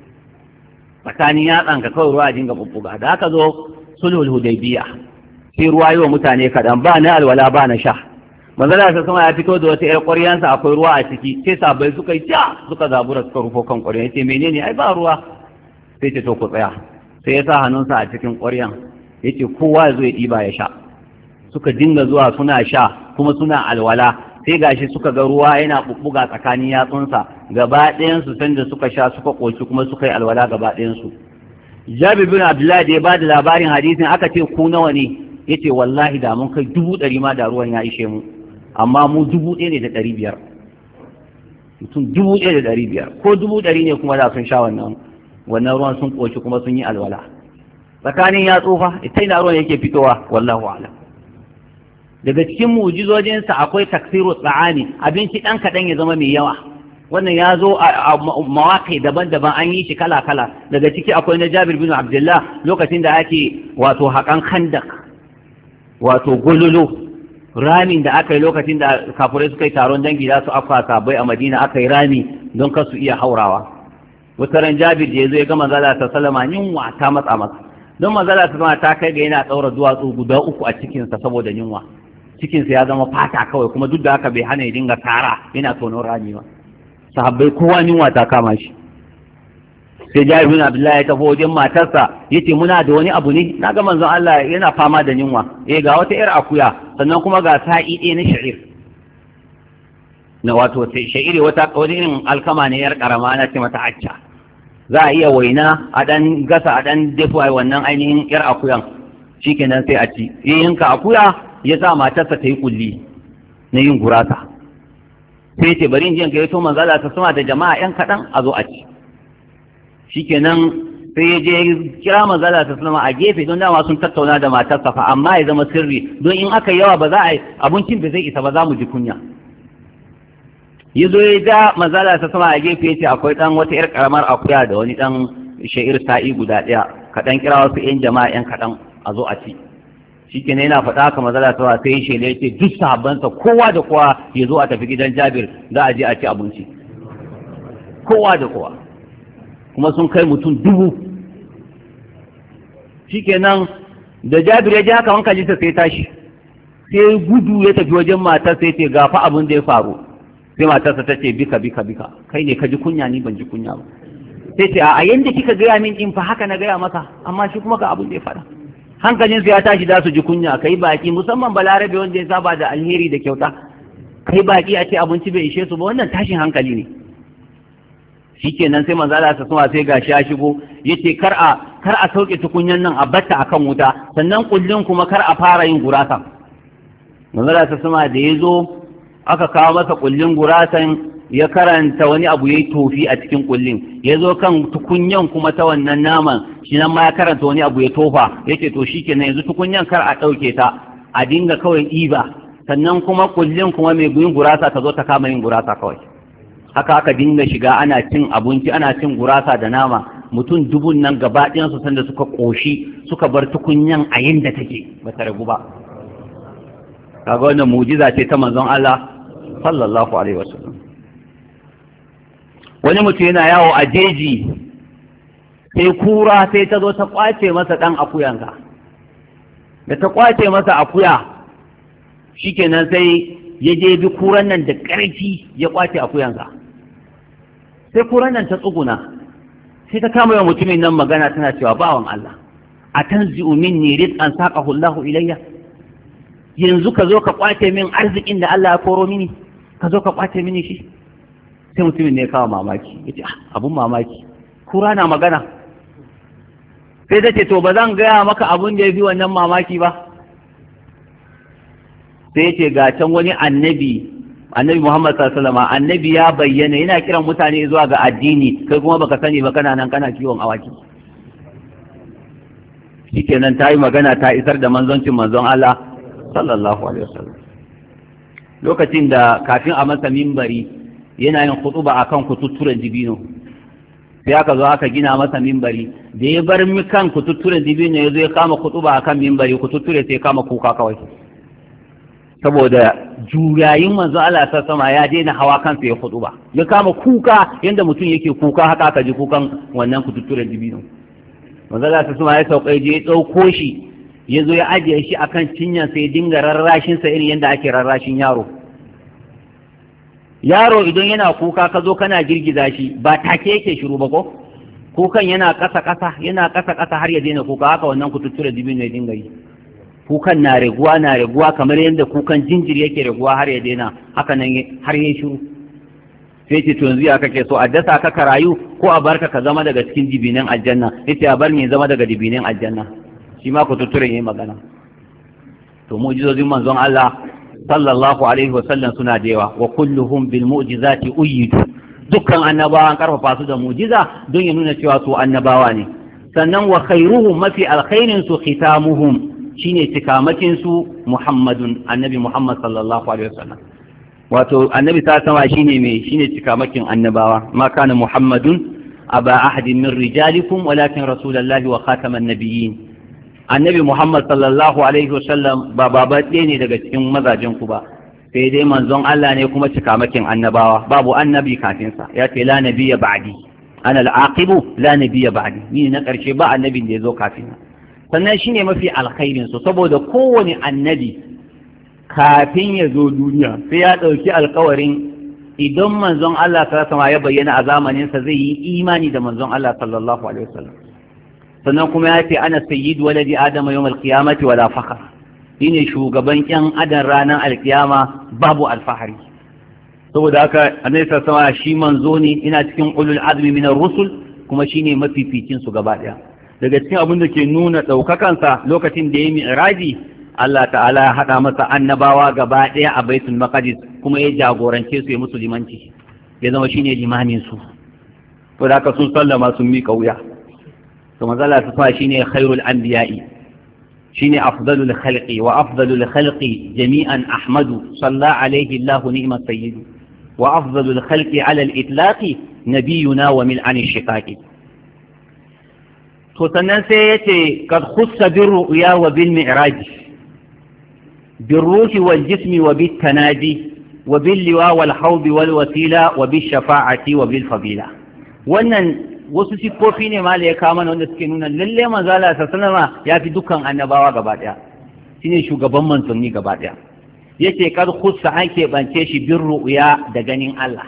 tsakanin yatsan ka kawai ruwa dinga bubbuga da haka zo sulhul hudaybiya sai ruwa yi wa mutane kaɗan ba na alwala ba na sha manzon Allah sama ya fito da wata ƴar ƙwaryansa akwai ruwa a ciki sai sabai suka yi ja suka zabura suka rufo kan ƙwaryan yace menene ai ba ruwa sai ce to ku tsaya sai ya sa hannunsa a cikin ƙwaryan yace kowa ya zo ya ɗiba ya sha suka dinga zuwa suna sha kuma suna alwala sai gashi suka ga ruwa yana bubbuga tsakanin yatsunsa gaba ɗayansu sanda suka sha suka ƙoshi kuma suka yi alwala gaba ɗayansu Jabir bin Abdullahi da ya ba da labarin hadisin aka ce ku nawa ne yace wallahi da mun kai dubu ɗari ma da ruwan ya ishe mu amma mu dubu ɗaya ne da ɗari biyar mutum dubu ɗaya da ɗari biyar ko dubu ɗari ne kuma da sun sha wannan wannan ruwan sun ƙoshi kuma sun yi alwala tsakanin ya tsufa ita ina ruwan yake fitowa wallahu a'lam daga cikin mu'jizojinsa akwai taksiru tsa'ani abinci ɗan kaɗan ya zama mai yawa wannan ya zo a mawaƙi daban-daban an yi shi kala-kala daga ciki akwai na Jabir bin Abdullah lokacin da ake wato haƙan khandak wato gololo ramin da aka yi lokacin da kafurai suka yi taron dangi za su afka sabai a Madina aka yi rami don kar su iya haurawa wata ran Jabir da ya zo ya ga manzala ta sallama yunwa ta matsa masa don manzala ta sallama ta kai ga yana ɗaura duwatsu guda uku a cikinsa saboda yunwa cikinsa ya zama fata kawai kuma duk da haka bai hana ya dinga tara yana tonon rami ba sahabbai kowa yunwa ta kama shi sai Jabir bin Abdullahi ya tafi wajen matarsa yace muna da wani abu ne naga manzon Allah yana fama da yunwa eh ga wata yar akuya sannan kuma ga sa'i ɗaya na sha'ir na wato sha'iri wata wani irin alkama ne yar karama ana ce mata acca za a iya waina a dan gasa a dan dafa wannan ainihin yar akuyan shikenan sai a ci yanka akuya ya sa matarsa ta yi kulli na yin gurasa sai ce bari in je ga yato manzala ta sama da jama'a yan kaɗan a zo a ci shikenan sai ya je kira manzala ta sama a gefe don dama sun tattauna da matarsa fa amma ya zama sirri don in aka yawa ba za a yi abincin da zai isa ba za mu ji kunya ya zo ya ja manzala ta sama a gefe ya ce akwai ɗan wata yar karamar akuya da wani ɗan sha'ir sa'i guda ɗaya kaɗan kira wasu yan jama'a yan kaɗan a zo a ci shi ke yana faɗa haka mazala ta sai ya shele ya ce duk sahabbansa kowa da kowa ya zo a tafi gidan Jabir za a je a ci abinci kowa da kowa kuma sun kai mutum dubu shi ke nan da Jabir ya ji haka hankalinsa sai tashi sai gudu ya tafi wajen matar sai ce gafa abin da ya faru sai matarsa ta ce bika bika bika kai ne ka ji kunya ni ban ji kunya ba sai ce a yanda kika gaya min in fa haka na gaya maka amma shi kuma ga abin da ya faɗa hankalinsu ya tashi za su ji kunya kai baki musamman balarabe wanda ya saba da alheri da kyauta kai baki a ce abinci bai ishe su ba wannan tashin hankali ne shikenan sai manzo Allah ta sama sai gashi ya shigo yace kar a kar a sauke tukunyan nan a batta akan wuta sannan kullun kuma kar a fara yin gurasa manzo Allah ta sama da yazo aka kawo masa kullun gurasan ya karanta wani abu ya yi tofi a cikin kullin ya zo kan tukunyan kuma ta wannan naman shi nan ma ya karanta wani abu ya tofa ya ce to shikenan yanzu tukunyan kar a ɗauke ta a dinga kawai ɗiba sannan kuma kullin kuma mai yin gurasa ta zo ta kama yin gurasa kawai haka aka dinga shiga ana cin abinci ana cin gurasa da nama mutum dubun nan gaba ɗayansu sanda suka ƙoshi suka bar tukunyan a yinda take ba ta ragu ba kaga wannan mujiza ce ta manzon Allah sallallahu alaihi wasallam wani mutum yana yawo a jeji sai kura sai ta zo ta kwace masa ɗan akuyanka da ta kwace masa akuya shikenan sai ya je bi kuran nan da ƙarfi ya kwace akuyanka sai kuran nan ta tsuguna sai ta kama yawan mutumin nan magana tana cewa bawan Allah a tanzi'u minni rizqan saqahu Allahu ilayya, yanzu ka zo ka kwace min arzikin da Allah ya koro mini, ka zo ka kwace mini shi. Sai mutumin ne ya kawo mamaki, ya ce abun mamaki, kura na magana. Sai ta ce to ba zan gaya maka abun da ya fi wannan mamaki ba. Sai ya ce ga can wani annabi, annabi Muhammad sallallahu alaihi wasallam, annabi ya bayyana yana kiran mutane zuwa ga addini, kai kuma baka sani ba kana nan kana kiwon awaki. Shikenan ta yi magana ta isar da manzoncin manzon Allah sallallahu alaihi wasallam. Lokacin da kafin a masa mimbari yana yin khutuba akan kututturen dibino, sai aka zo aka gina masa mimbari, da ya bar mi kan kututturen dibino ya zo ya kama khutuba akan mimbari, kututture sai kama kuka kawai, saboda juyayin manzo Allah ta sama ya daina hawa kansa ya khutuba, ya kama kuka yanda mutum yake kuka haka aka ji kukan wannan kututturen dibino. Manzo Allah ta sama ya sauka je ya dauko shi ya zo ya ajiye shi akan cinyar sai ya dinga rarrashin sa irin yanda ake rarrashin yaro. Yaro idan yana kuka ka zo kana girgiza shi ba take yake shiru ba ko, kukan yana ƙasa ƙasa yana ƙasa ƙasa har ya daina kuka, haka wannan kututture dibino ya dinga yi, kukan na raguwa na raguwa kamar yadda kukan jinjiri yake raguwa har ya daina, haka nan har ya shiru. Sai ce to yanzu ya kake so, a dasa ka ka rayu ko a barka ka zama daga cikin dibinan aljanna? Yace a bar ni zama daga dibinan aljanna. Shi ma kututturen yayi magana. To mu'jizozin manzon Allah sallallahu alaihi wasallam suna da yawa, wa kulluhum bil mu'jizati uyyidu, dukkan annabawan karfafa su da mu'jiza don ya nuna cewa su annabawa ne. Sannan wa khairuhum, mafi alkhairin su khitamuhum, shine cikamakin su Muhammadun, annabi Muhammad sallallahu alaihi wasallam. Wato annabi ta sama shine me, shine cikamakin annabawa. Ma kana Muhammadun aba ahadin min rijalikum walakin rasulullahi wa khataman nabiyyin. Annabi Muhammad sallallahu alaihi wasallam ba baba ɗaya ne daga cikin mazajen ku ba, sai dai manzon Allah ne kuma cikamakin annabawa, babu annabi kafin sa. Ya ce la nabiyya ba'di, ana al-aqibu la nabiyya ba'di, ni na karshe ba annabin da ya zo kafin. Sannan shine mafi alkhairin su, saboda kowane annabi kafin ya zo duniya sai ya ɗauki alkawarin idan manzon Allah sallallahu alaihi wasallam ya bayyana a zamanin sa zai yi imani da manzon Allah sallallahu alaihi wasallam. Sannan kuma ya ce ana sayyid waladi adama yawm alqiyamati wala fakhr, shine shugaban yan adam ranar alkiyama babu alfahari. Saboda haka annabi sallallahu alaihi wasallam shi manzo ne, ina cikin ulul azmi min ar-rusul, kuma shine mafificin su gaba daya. Daga cikin abin da ke nuna daukakan sa lokacin da yayi mi'raji, Allah ta'ala ya hada masa annabawa gaba daya a baitul maqdis, kuma ya jagorance su ya musu limanci, ya zama shine limamin su. Saboda haka sun sallama sun miƙa wuya. to manzala ta fa shine khairul anbiya'i, shine afdalul khalqi wa afdalul khalqi jami'an ahmadu salla alaihi Allah ni'mat sayyid wa afdalul khalqi ala al-itlaqi nabiyuna wa min an shiqaqi. To sannan sai yace kad khussa bir ru'ya wa bil mi'raj bir ruhi wal jismi wa bit tanadi wa bil liwa wal hawd wal wasila wa bil shafa'ati wa bil fadila. Wannan wasu siffofi ne ma da ya kawo mana wanda suke nuna lalle manzo Allah sallallahu alaihi ya fi dukkan annabawa gaba daya, shine shugaban manzanni gaba daya. Yace kar khussa an keɓance shi bin ru'ya da ganin Allah,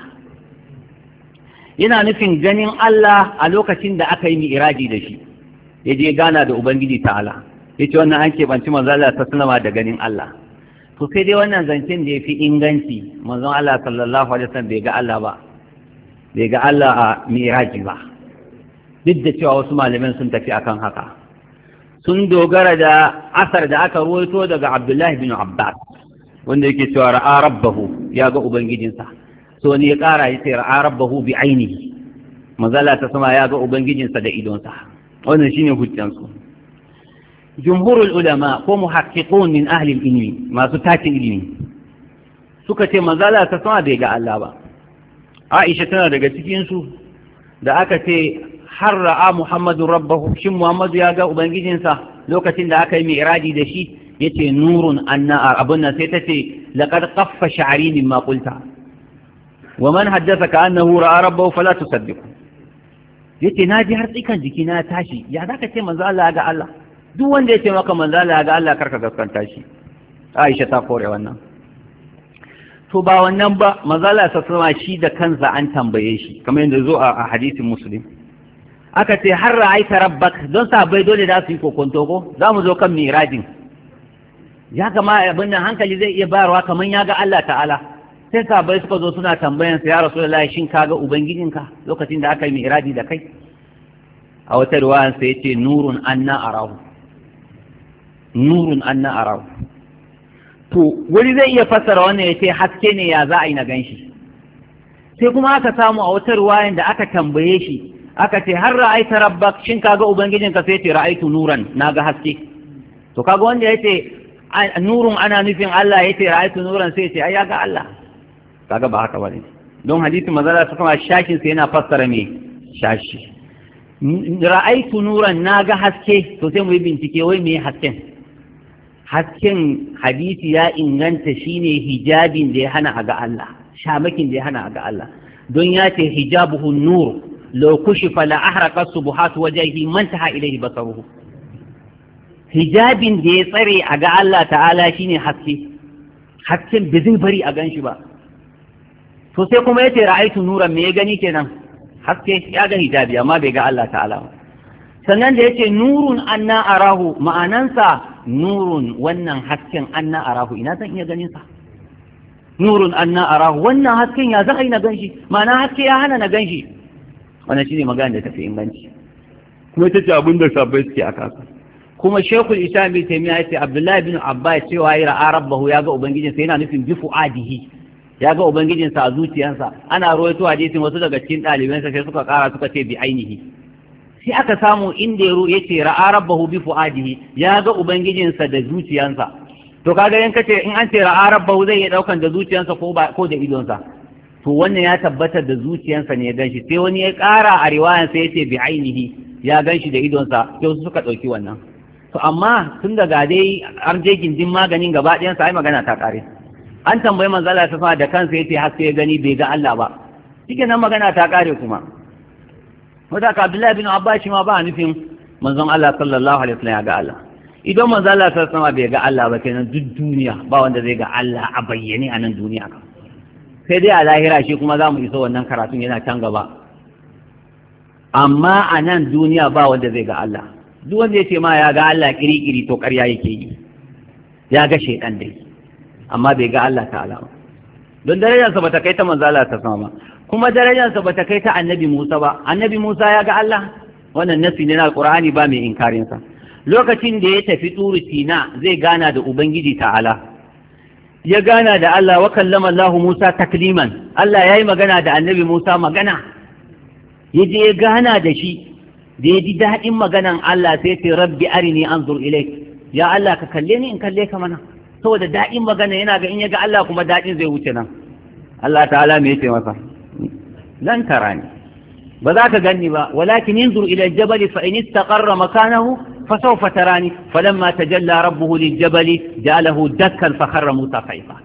yana nufin ganin Allah a lokacin da aka yi mi'raji da shi, ya je gana da Ubangiji ta'ala. Yace wannan an keɓanci manzo Allah sallallahu alaihi da ganin Allah. To sai dai wannan zancen da ya fi inganci, manzon Allah sallallahu alaihi wasallam bai ga Allah ba, bai ga Allah a mi'raji ba. Duk da cewa wasu malaman sun tafi akan haka, sun dogara da asar da aka ruwaito daga Abdullahi bin Abbas wanda yake cewa ra'a rabbahu, ya ga ubangijinsa. So ne ya kara yace ra'a rabbahu bi ainihi, manzala ta sama ya ga ubangijinsa da idonsa. Wannan shine hujjansu. Jumhurul ulama ko muhaqqiqun min ahli al-ilmi, masu takin ilimi, suka ce manzala ta sama bai ga Allah ba. Aisha tana daga cikin su da aka ce har ra'a Muhammadu rabbahu, shin Muhammadu ya ga ubangijinsa lokacin da aka yi mi'raji da shi? Yace nurun anna abun nan, sai tace laqad qaffa sha'ri mimma qulta wa man haddathaka annahu ra'a rabbahu fala tusaddiqu. Yace naji har tsikan jiki na tashi, ya zaka ce manzo Allah ya ga Allah? Duk wanda yace maka manzo Allah ya ga Allah karka gaskanta shi. Aisha ta kore wannan. to ba wannan ba manzala sa sama shi da kansa an tambaye shi kamar yadda zo a hadisin muslim aka ce har ra'aita rabbak don sabai dole da su yi kokonto ko za mu zo kan mirajin ya kama abin nan hankali zai iya bayarwa kamar ya ga Allah ta'ala sai sabai suka zo suna tambayan sa ya rasulullahi shin ka ga ubangijinka lokacin da aka yi miraji da kai a wata riwaya sai yace nurun anna arahu nurun anna arahu to wani zai iya fassara wannan yace haske ne ya za a yi na ganshi sai kuma aka samu a wata riwayan da aka tambaye shi aka ce har ra'aita rabbak shin ka ga ubangijinka sai yace ra'aitu nuran naga haske to kaga wanda yace nurun ana nufin Allah yace ra'aitu nuran sai yace ai ya ga Allah kaga ba haka bane don hadisi manzala ta kuma shakin sai yana fassara me shashi ra'aitu nuran naga haske to sai mu yi bincike wai me hasken hasken hadisi ya inganta shine hijabin da ya hana a ga Allah shamakin da ya hana a ga Allah don ya ce hijabuhu nur law kushifa la ahraqa subuhat wajhihi man taha ilayhi basaruhu hijabin da ya tsare a ga Allah ta'ala shine haske hasken bai zai bari a ganshi ba to sai kuma yace ra'aitu nuran me ya gani kenan haske ya ga hijabi amma bai ga Allah ta'ala ba sannan da yace nurun anna arahu ma'anansa nurun wannan hasken anna arahu ina zan iya ganin sa nurun anna arahu wannan hasken ya za a yi na ganshi ma'ana haske ya hana na ganshi wannan shine magana da tafi inganci kuma ita ce abin da sabbai suke a kasa kuma shekul islam bin taymiya yace abdullahi bin abbas cewa ya ra'a rabbahu ya ga ubangijinsa yana nufin bi fuadihi ya ga ubangijinsa a zuciyarsa ana rawaito hadisin wasu daga cikin ɗalibansa sai suka ƙara suka ce bi ainihi sai aka samu inda ya ce ra'a rabbahu bi fuadihi ya ga ubangijinsa da zuciyarsa to kaga in kace in an ce ra'a rabbahu zai iya daukan da zuciyarsa ko ba ko da idonsa to wannan ya tabbatar da zuciyarsa ne ya ganshi sai wani ya ƙara a riwayan sai ya ce bi ainihi ya ganshi da idonsa sai wasu suka ɗauki wannan to amma tun daga dai an je gindin maganin gaba ɗayansa ai magana ta ƙare an tambayi manzala ta sama da kansa yace har sai ya gani bai ga Allah ba shike nan magana ta kare kuma wanda ka Abdullahi bin Abbas shi ma ba nufin manzon Allah sallallahu alaihi wasallam ya ga Allah idan manzon Allah sallallahu alaihi wasallam bai ga Allah ba kenan duk duniya ba wanda zai ga Allah a bayyane a nan duniya ka sai dai a lahira shi kuma za mu iso wannan karatun yana can gaba amma a nan duniya ba wanda zai ga Allah duk wanda ya ce ma ya ga Allah kiri-kiri to ƙarya yake yi ya ga shaidan dai amma bai ga Allah ta'ala ba don darajarsa ba ta kai ta manzo Allah ta sama ba kuma darajarsa ba ta kai ta annabi Musa ba annabi Musa ya ga Allah wannan nasi ne na alqur'ani ba mai inkarin sa lokacin da ya tafi turu Sina zai gana da ubangiji ta'ala ya gana da Allah wa kallama Allah Musa takliman Allah yayi magana da annabi Musa magana yaje ya gana da shi da ya ji daɗin maganan Allah sai ce rabbi arini anzur ilaik ya Allah ka kalle ni in kalle ka mana saboda daɗin magana yana ga in ya ga Allah kuma daɗin zai wuce nan Allah ta'ala me yace masa lan tarani ba za ka ganni ba walakin yanzur ila al-jabal fa in istaqarra makanahu fa sawfa tarani falamma tajalla rabbuhu lil-jabal ja'alahu dakkan fa kharra Musa kaifa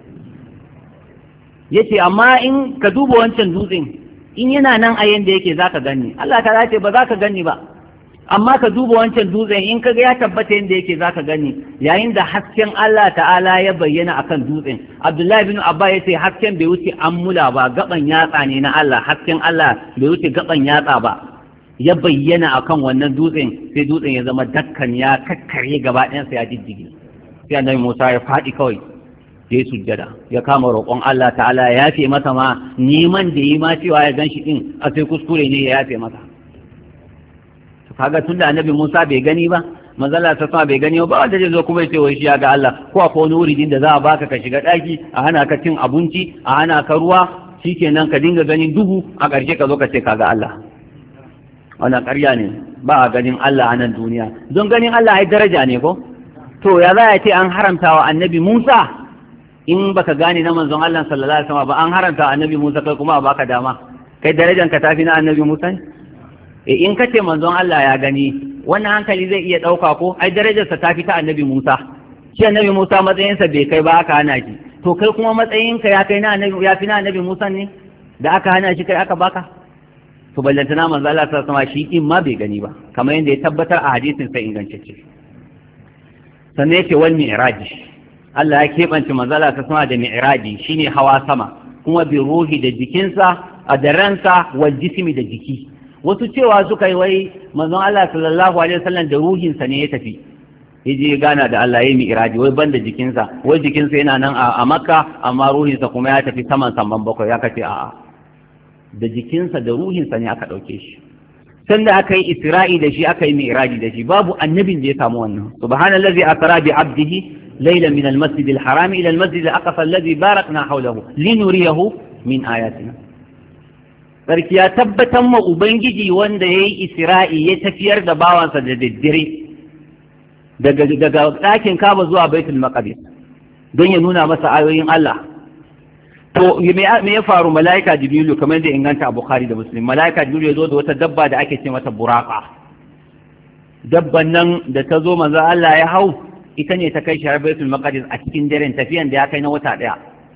yace amma in ka duba wancan dutsen in yana nan a yanda yake zaka ganni Allah ta ce ba za ka ganni ba amma ka duba wancan dutsen in kaga ya tabbata yanda yake zaka gani yayin da hasken Allah ta'ala ya bayyana akan dutsen Abdullahi bin Abba yace hasken bai wuce ammula ba gaban yatsa ne na Allah hasken Allah bai wuce gaban yatsa ba ya bayyana akan wannan dutsen sai dutsen ya zama dakkan ya kakkare gaba ɗayansa ya jijjige sai annabi Musa ya faɗi kawai ya sujjada ya kama roƙon Allah ta'ala ya yafe masa ma neman da yi ma cewa ya ganshi din a sai kuskure ne ya yafe masa kaga tunda annabi Musa bai gani ba manzala ta sama bai gani ba wanda zai zo kuma ya ce wai shi ya ga Allah ko akwai wani wuri da za a baka ka shiga daki a hana ka cin abinci a hana ka ruwa shikenan ka dinga ganin duhu a ƙarshe ka zo ka ce kaga Allah wannan ƙarya ne ba a ganin Allah a nan duniya don ganin Allah ai daraja ne ko to ya za a ce an haramta wa annabi Musa in baka gane na manzon Allah sallallahu alaihi wasallam ba an haramta wa annabi Musa kai kuma a baka dama kai darajanka tafi na annabi Musa ne in ka ce manzon Allah ya gani wannan hankali zai iya ɗauka ko ai darajarsa ta fi ta annabi Musa shi annabi Musa matsayinsa bai kai ba aka hana shi to kai kuma matsayinka ya kai na annabi ya fi na annabi Musa ne da aka hana shi kai aka baka to ballantana manzon Allah sallallahu alaihi wasallam shi in ma bai gani ba kamar yadda ya tabbatar a hadisin sa ingantacce sannan yake wal mi'raj Allah ya keɓance manzala ta sama da mi'raji shine hawa sama kuma bi ruhi da jikinsa a da ransa wal jismi da jiki. Wasu cewa suka yi wai manzon Allah sallallahu alaihi wasallam da ruhinsa ne ya tafi yaje gana da Allah ya yi mi'raji wai banda jikinsa, wai jikinsa yana nan a Makka amma ruhinsa kuma ya tafi saman saman bakwai. Ya kace a'a, da jikinsa da ruhinsa ne aka ɗauke shi. Sanda aka yi Isra'i da shi aka yi mi'raji da shi, babu annabin da ya samu wannan. Subhanallazi asra bi abdihi laylan min al-masjid al-haram ila al-masjid al-aqsa alladhi barakna hawlahu linuriyahu min ayatina. Sarki ya tabbatar ma Ubangiji wanda ya yi Isra'i ya tafiyar da bawansa da daddare daga daga ɗakin Kaba zuwa Baitul Maqdis don ya nuna masa ayoyin Allah. To me ya faru? Mala'ika Jibrilu kamar da inganta a Bukhari da Muslim, mala'ika Jibrilu ya zo da wata dabba da ake ce mata buraka. Dabban nan da ta zo manzo Allah ya hau, ita ne ta kai shi har Baitul Maqdis a cikin daren, tafiyan da ya kai na wata ɗaya.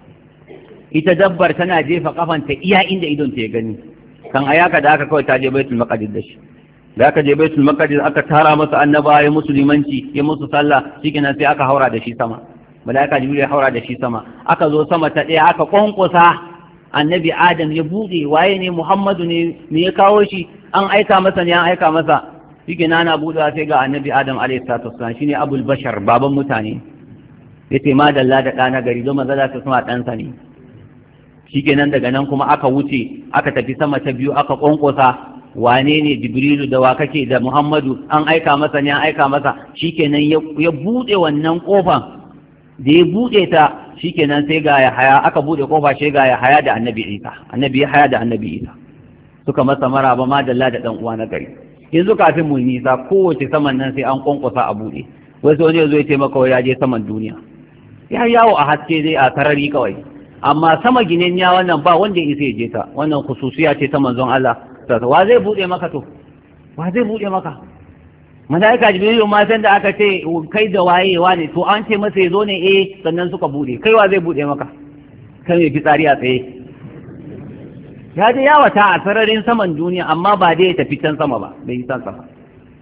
Ita dabbar tana jefa kafanta iya inda idon ta ya gani. Kan ayaka da aka kawai ta je Baitul Maqdis da shi. Da aka je Baitul Maqdis aka tara masa annaba ya musulmanci ya musu sallah, shikenan sai aka haura da shi sama. Malaika Jibril ya haura da shi sama. Aka zo sama ta ɗaya aka konkosa, annabi Adam ya bude, waye ne Muhammadu ne, me ya kawo shi? An aika masa ne, an aika masa. Shikenan ana budewa sai ga annabi Adam alaihi salatu wassalam, shine Abul Bashar, baban mutane. Yace ma dalla da ɗana gari don manzo Allah ta sama ɗansa ne. Shikenan daga nan kuma aka wuce aka tafi sama ta biyu aka konkosa, wane ne Jibrilu da wa kake da Muhammadu, an aika masa ne, an aika masa. Shikenan ya bude wannan kofan, da ya bude ta shikenan sai ga Yahaya, aka bude kofa sai ga Yahaya da Annabi Isa, Annabi Yahaya da Annabi Isa suka masa maraba ma dalla da dan uwa na gari. Yanzu kafin mu nisa kowace saman nan sai an konkosa a bude, wai sai wani ya zo ya taimaka wai ya je saman duniya, ya yawo a haske dai a sarari kawai, amma sama ginenniya wannan ba wanda ya isa ya je ta. Wannan khususiya ce ta manzon Allah. Wa zai bude maka to? Wa zai bude maka? Malaika Jibrilu ma san da aka ce kai da wayewa ne, to an ce masa ya zo ne, eh sannan suka bude. Kai wa zai bude maka? Kan ya fitsari a tsaye. Ya je yawata a sararin saman duniya amma ba dai ya tafi can sama ba, bai yi san sama.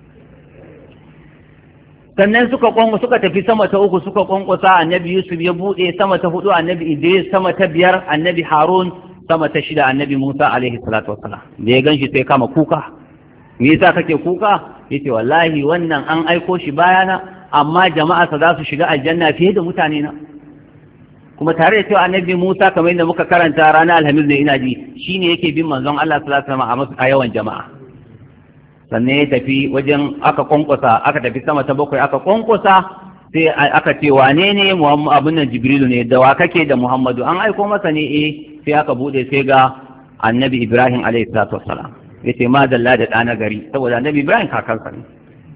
Sannan suka kwango suka tafi sama ta uku suka kwankwasa, annabi Yusuf ya bude sama ta hudu, annabi Idris sama ta biyar, annabi Harun sama ta shida, annabi Musa alaihi salatu wassalam. Da ya ganshi sai kama kuka. Me yasa kake kuka? Yace wallahi wannan an aiko shi bayana, amma jama'a sa za su shiga aljanna fiye da mutane na. Kuma tare da cewa annabi Musa kamar yadda muka karanta ranar Alhamis ne ina ji, shine yake bin manzon Allah sallallahu alaihi wasallam a yawan jama'a. Sannan ya tafi wajen aka kwankwasa, aka tafi sama ta bakwai aka kwankwasa, sai aka ce wane ne abin nan Jibrilu ne, da wa kake da Muhammadu, an aiko masa ne, eh sai aka bude sai ga annabi Ibrahim alaihi salatu wassalam. Yace ma dalla da ɗana gari, saboda annabi Ibrahim kakansa ne.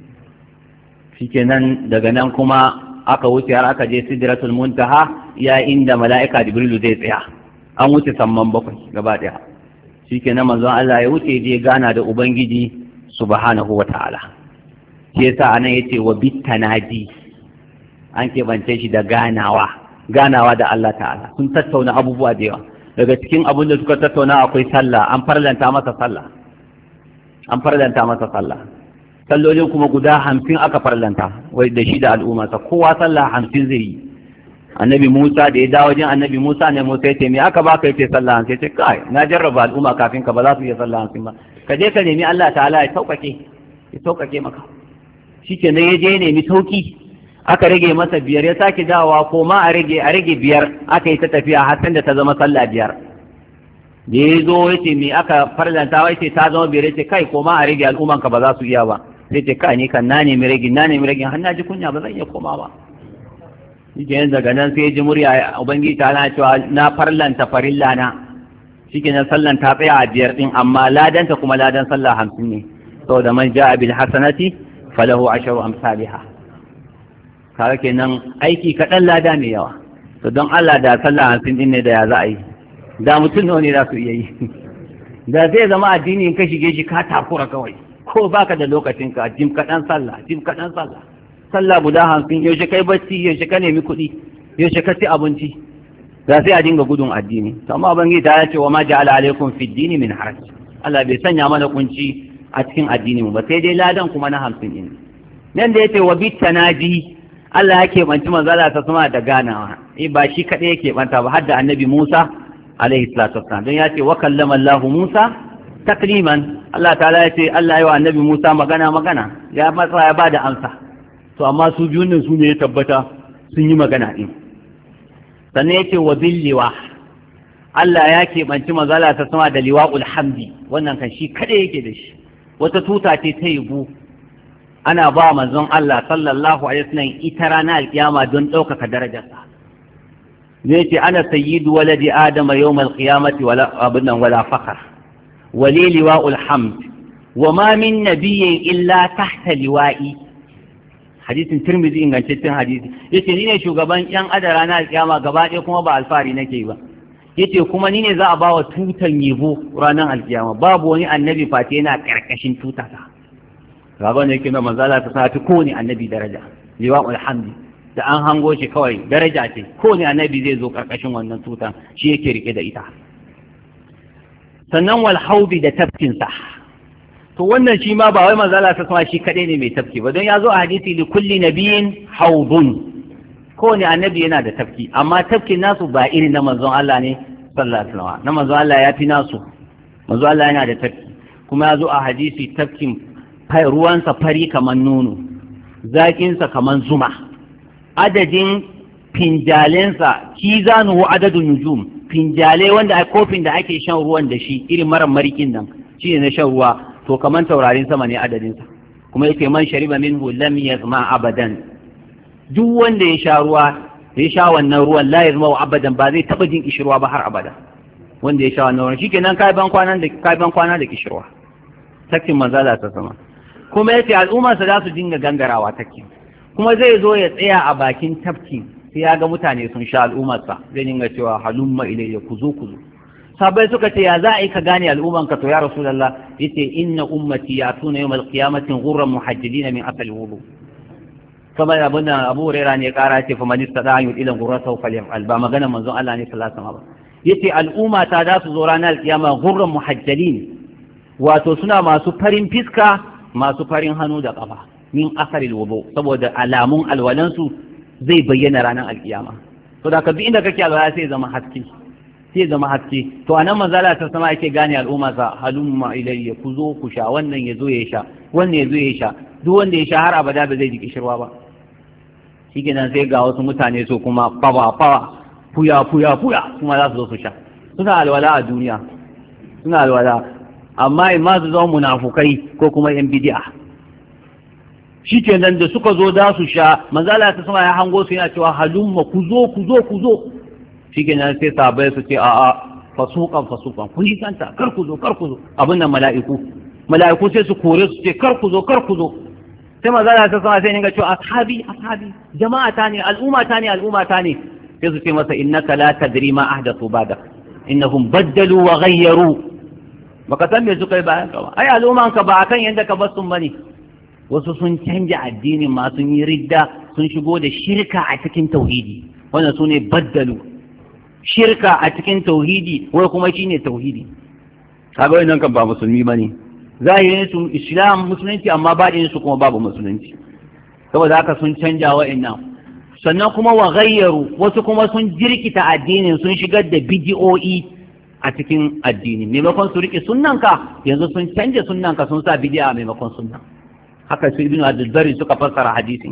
Shikenan daga nan kuma aka wuce har aka je Sidratul Muntaha, ya inda mala'ika Jibrilu zai tsaya. An wuce samman bakwai gaba daya. Shikenan manzon Allah ya wuce je gana da Ubangiji subhanahu wa ta'ala. Shi yasa anan yace wa bitanadi, an keɓance shi da ganawa ganawa da Allah ta'ala. Sun tattauna abubuwa da yawa. Daga cikin abin da suka tattauna akwai sallah, an farlanta masa sallah an farlanta masa sallah sallolin kuma guda hamsin aka farlanta wai da shi da al'ummarsa, kowa sallah hamsin zai yi. Annabi Musa da ya dawo wajen annabi Musa ne, Musa ya ce me aka baka? yace sallah hamsin. Ya ce kai na jarraba al'umma kafin ka ba za su iya sallah hamsin ba, ka je ka nemi Allah ta'ala ya sauƙaƙe ya sauƙaƙe maka. Shikenan ya je nemi sauƙi, aka rage masa biyar, ya sake dawowa ko ma a rage a rage biyar, aka yi ta tafiya har da ta zama sallah biyar. Da ya zo ya ce me aka farlanta, wai ce ta zama biyar, ya ce kai ko ma a rage al'umman ka ba za su iya ba. Sai ce kai ni kan na nemi rage na nemi rage har na ji kunya ba zan iya koma ba. Shikenan daga nan sai ya ji murya Ubangiji ta na cewa na farlanta farilla na. Shikenan sallan ta tsaya a biyar din, amma ladanta kuma ladan sallah hamsin ne. Saboda man ja'a bil hasanati falahu asharu amsalha. Kaga kenan aiki kaɗan lada mai yawa. To don Allah da sallah hamsin din ne da ya za a yi, da mutum nawa ne za su iya yi? Da zai zama addini in ka shige shi ka takura kawai, ko baka da lokacin ka, jim kaɗan sallah jim kaɗan sallah sallah guda hamsin, yaushe kai bacci, yaushe ka nemi kuɗi, yaushe ka ci abinci, da sai a dinga gudun addini. To amma bangi ta ce wa ma ja'ala alaikum fi dini min haraj, Allah bai sanya mana kunci a cikin addini mu ba, sai dai ladan kuma na hamsin din. Nan da yace wa bit tanaji, Allah ya keɓanci manzo Allah ta sama da ganawa eh ba shi kadai yake banta ba har da annabi Musa alaihi salatu wassalam don ya ce wa kallama Allah Musa takliman Allah ta'ala ya ce Allah ya wa annabi Musa magana magana ya matsa ya bada amsa to amma su biyun nan su ne ya tabbata sun yi magana din sannan ya ce wa billiwa Allah ya keɓanci manzo Allah ta sama da liwa'ul hamdi wannan kan shi kadai yake da shi wata tuta ce ta yabo ana ba manzon Allah sallallahu alaihi wasallam ita ranar alkiyama don ɗaukaka darajarsa zai ce ana sayyidu waladi adama yawmal qiyamati wala abunnan wala fakhar wali liwa'ul hamd wa ma min nabiyyin illa tahta liwa'i hadisin Tirmidhi ingantaccen hadisi yace ni ne shugaban yan adara na alkiyama gaba ɗaya kuma ba alfari nake ba yace kuma ni ne za a bawa tutan yebo ranar alkiyama babu wani annabi fate yana karkashin tutata gaba ne yake na manzala ta sati ko ne annabi daraja liwa'ul hamdi da an hango shi kawai daraja ce ko ne annabi zai zo karkashin wannan tutan shi yake rike da ita sannan wal haubi da tafkin sa to wannan shi ma ba wai manzala ta sama shi kadai ne mai tafki ba don ya zo a hadisi li kulli nabiyin haudun ko ne annabi yana da tafki amma tafkin nasu ba irin na manzon Allah ne sallallahu alaihi wasallam na manzon Allah ya fi nasu manzon Allah yana da tafki kuma ya zo a hadisi tafkin ruwansa fari kaman nono zaƙinsa kaman zuma adadin finjalensa kizanuhu adadun nujum finjale wanda a kofin da ake shan ruwan da shi irin marar marikin nan shi ne na shan ruwa to kaman taurarin sama ne adadinsa kuma yake man shariba minhu lam yazma abadan duk wanda ya sha ruwa ya sha wannan ruwan la yazma abadan ba zai taba jin kishirwa ba har abada wanda ya sha wannan ruwan shikenan kai ban kwana da kai ban kwana da kishirwa sakin manzala ta sama kuma yace al'ummarsa za su dinga gangarawa take kuma zai zo ya tsaya a bakin tafki sai ya ga mutane sun sha al'ummarsa zai dinga cewa halumma ilayya kuzo kuzo sabai suka ce ya za a yi ka gane al'ummanka to ya rasulullah yace inna ummati yatuna yawmal qiyamati ghurran muhajjilina min asal wudu kamar abin da Abu Hurairah ne kara ce fa man istada an yudila ghurratahu falyaf'al ba magana manzon Allah ne sallallahu alaihi wasallam yace al'umma ta za su zo ranar kiyama ghurran muhajjalin wato suna masu farin fiska masu farin hannu da ƙafa min asaril wudu saboda alamun alwalansu zai bayyana ranar alkiyama to da ka bi inda kake alwala sai zama haske sai zama haske to anan manzala ta sama yake gane al'umma sa halumma ilayya ku zo ku sha wannan ya zo ya sha wannan ya zo ya sha duk wanda ya sha har abada ba zai ji kishirwa ba shikenan sai ga wasu mutane su kuma fawa fawa fuya fuya fuya kuma za su zo su sha suna alwala a duniya suna alwala amma in ma su zama munafukai ko kuma yan bid'a shi kenan da suka zo da su sha manzala ta sama ya hango su yana cewa halumma ku zo ku zo ku zo shi kenan sai sahabbai su ce a'a fasuqan fasuqan ku yi kanta kar ku zo kar ku zo abin nan mala'iku mala'iku sai su kore su ce kar ku zo kar ku zo sai manzala ta sama sai ne ga cewa ashabi ashabi jama'a ta ne al'umma ta ne al'umma ta ne sai su ce masa innaka la tadri ma ahdathu ba'dak innahum baddalu wa ghayyaru baka san me suka yi bayan ka ba ai al'umman ka ba akan yanda ka bar sun bane wasu sun canja addinin ma sun yi ridda sun shigo da shirka a cikin tauhidi wannan su ne baddalu shirka a cikin tauhidi wai kuma shine tauhidi kaga wannan kan ba musulmi bane zahirin su islam musulunci amma baɗin su kuma babu musulunci saboda haka sun canja wa'annan sannan kuma wa ghayyaru wasu kuma sun jirkita addinin sun shigar da bidi'o'i a cikin addini maimakon su rike sunnanka yanzu sun canja sunnanka sun sa bidi'a maimakon sunna haka su ibnu abdul suka fassara hadisin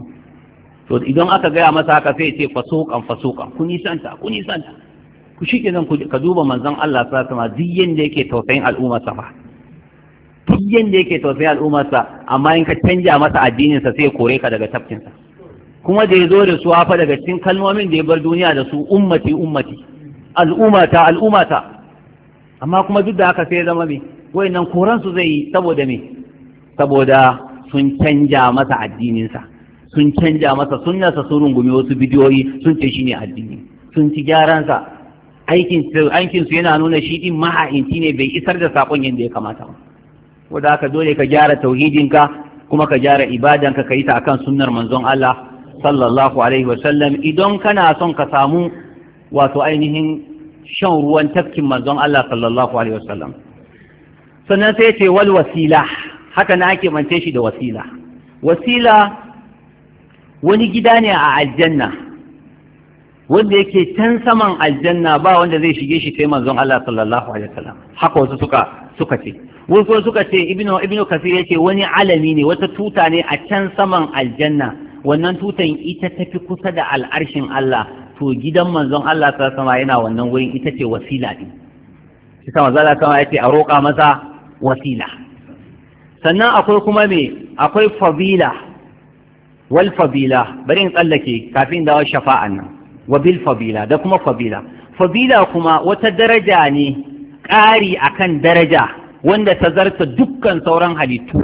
to idan aka gaya masa haka sai ya ce fasuqan fasuqan kun yi santa kun yi santa ku shi kenan ka duba manzon Allah sallallahu alaihi wasallam duk yanda yake tausayin al'umma sa fa duk yanda yake tausayin al'umma sa amma in ka canja masa addinin sa sai ya kore ka daga tafkin sa kuma da ya zo da su fa daga cikin kalmomin da ya bar duniya da su ummati ummati al'ummata al'ummata amma kuma duk da haka sai ya zama me wayannan koran su zai yi saboda me saboda sun canja masa addininsa sun canja masa sunnarsa sun rungumi wasu bidiyoyi sun ce shine addini sun ci gyaransa aikin aikin su yana nuna shi din maha'inci ne bai isar da sakon yadda ya kamata ba wanda haka dole ka gyara tauhidinka kuma ka gyara ibadanka ka yi ta akan sunnar manzon Allah sallallahu alaihi wa sallam idan kana son ka samu wato ainihin shan ruwan tafkin manzon Allah sallallahu alaihi wa sallam sannan sai ce wal wasila haka na ake mance shi da wasila wasila wani gida ne a aljanna wanda yake can saman aljanna ba wanda zai shige shi sai manzon Allah sallallahu alaihi wasallam haka wasu suka suka ce wasu suka ce ibnu ibnu kasir yake wani alami ne wata tuta ne a can saman aljanna wannan tutan ita tafi kusa da al'arshin Allah to gidan manzon Allah sallallahu alaihi wasallam yana wannan wurin ita ce wasila din shi sama zalla kama yace a roƙa masa wasila sannan akwai kuma me akwai fadila wal fadila bari in tsallake kafin dawo shafa'an nan wa bil fadila da kuma fadila fadila kuma wata daraja ne ƙari akan daraja wanda ta zarta dukkan sauran halittu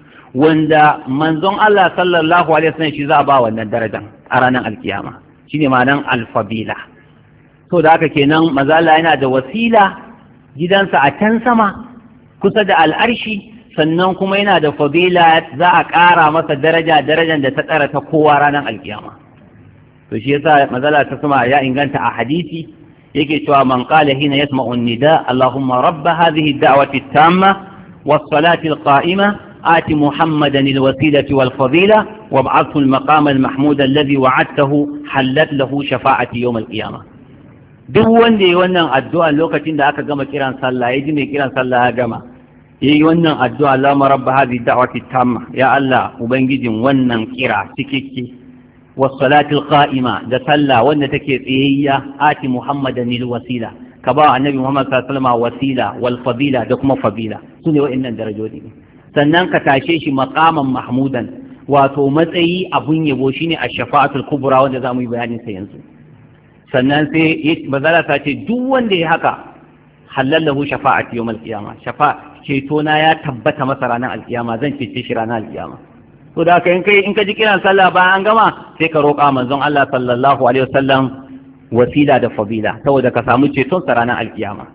wanda manzon Allah sallallahu alaihi wasallam shi za a ba wannan darajar a ranar alkiyama shine ma'anan alfabila to da haka kenan manzo Allah yana da wasila gidansa a can sama kusa da al'arshi sannan kuma yana da fadila za a ƙara masa daraja darajar da ta tsara ta kowa ranar alkiyama to shi yasa manzo Allah ta sama ya inganta a hadisi yake cewa man qala hina yasma'u an-nida Allahumma rabb hadhihi ad-da'wati at-tamma was-salati al-qa'ima آت محمدا الوسيلة والفضيلة وابعثه المقام المحمود الذي وعدته حلت له شفاعة يوم القيامة duk wanda ya wannan addu'a lokacin da aka gama kiran sallah ya ji mai kiran sallah ya gama ya yi wannan addu'a Allahumma rabba hadhihi da'wati tamma ya Allah ubangijin wannan kira cikakke was salatil qa'ima da sallah wanda take tsayayya ati muhammadan lil wasila ka ba annabi muhammad sallallahu alaihi wasallam wasila wal fadila da kuma fadila sune wa'annan darajoji sannan ka tashe shi maqaman mahmudan wato matsayi abun yabo shine ash-shafa'atul kubra wanda zamu yi bayanin sa yanzu sannan sai bazala ta ce duk wanda ya haka halallahu shafa'ati yawmal qiyamah shafa ceto na ya tabbata masa ranar alkiyama zan cece shi ranar alkiyama to da haka in kai in ka ji kiran sallah bayan an gama sai ka roƙa manzon Allah sallallahu alaihi wasallam wasila da fadila saboda ka samu ceton sa ranar alkiyama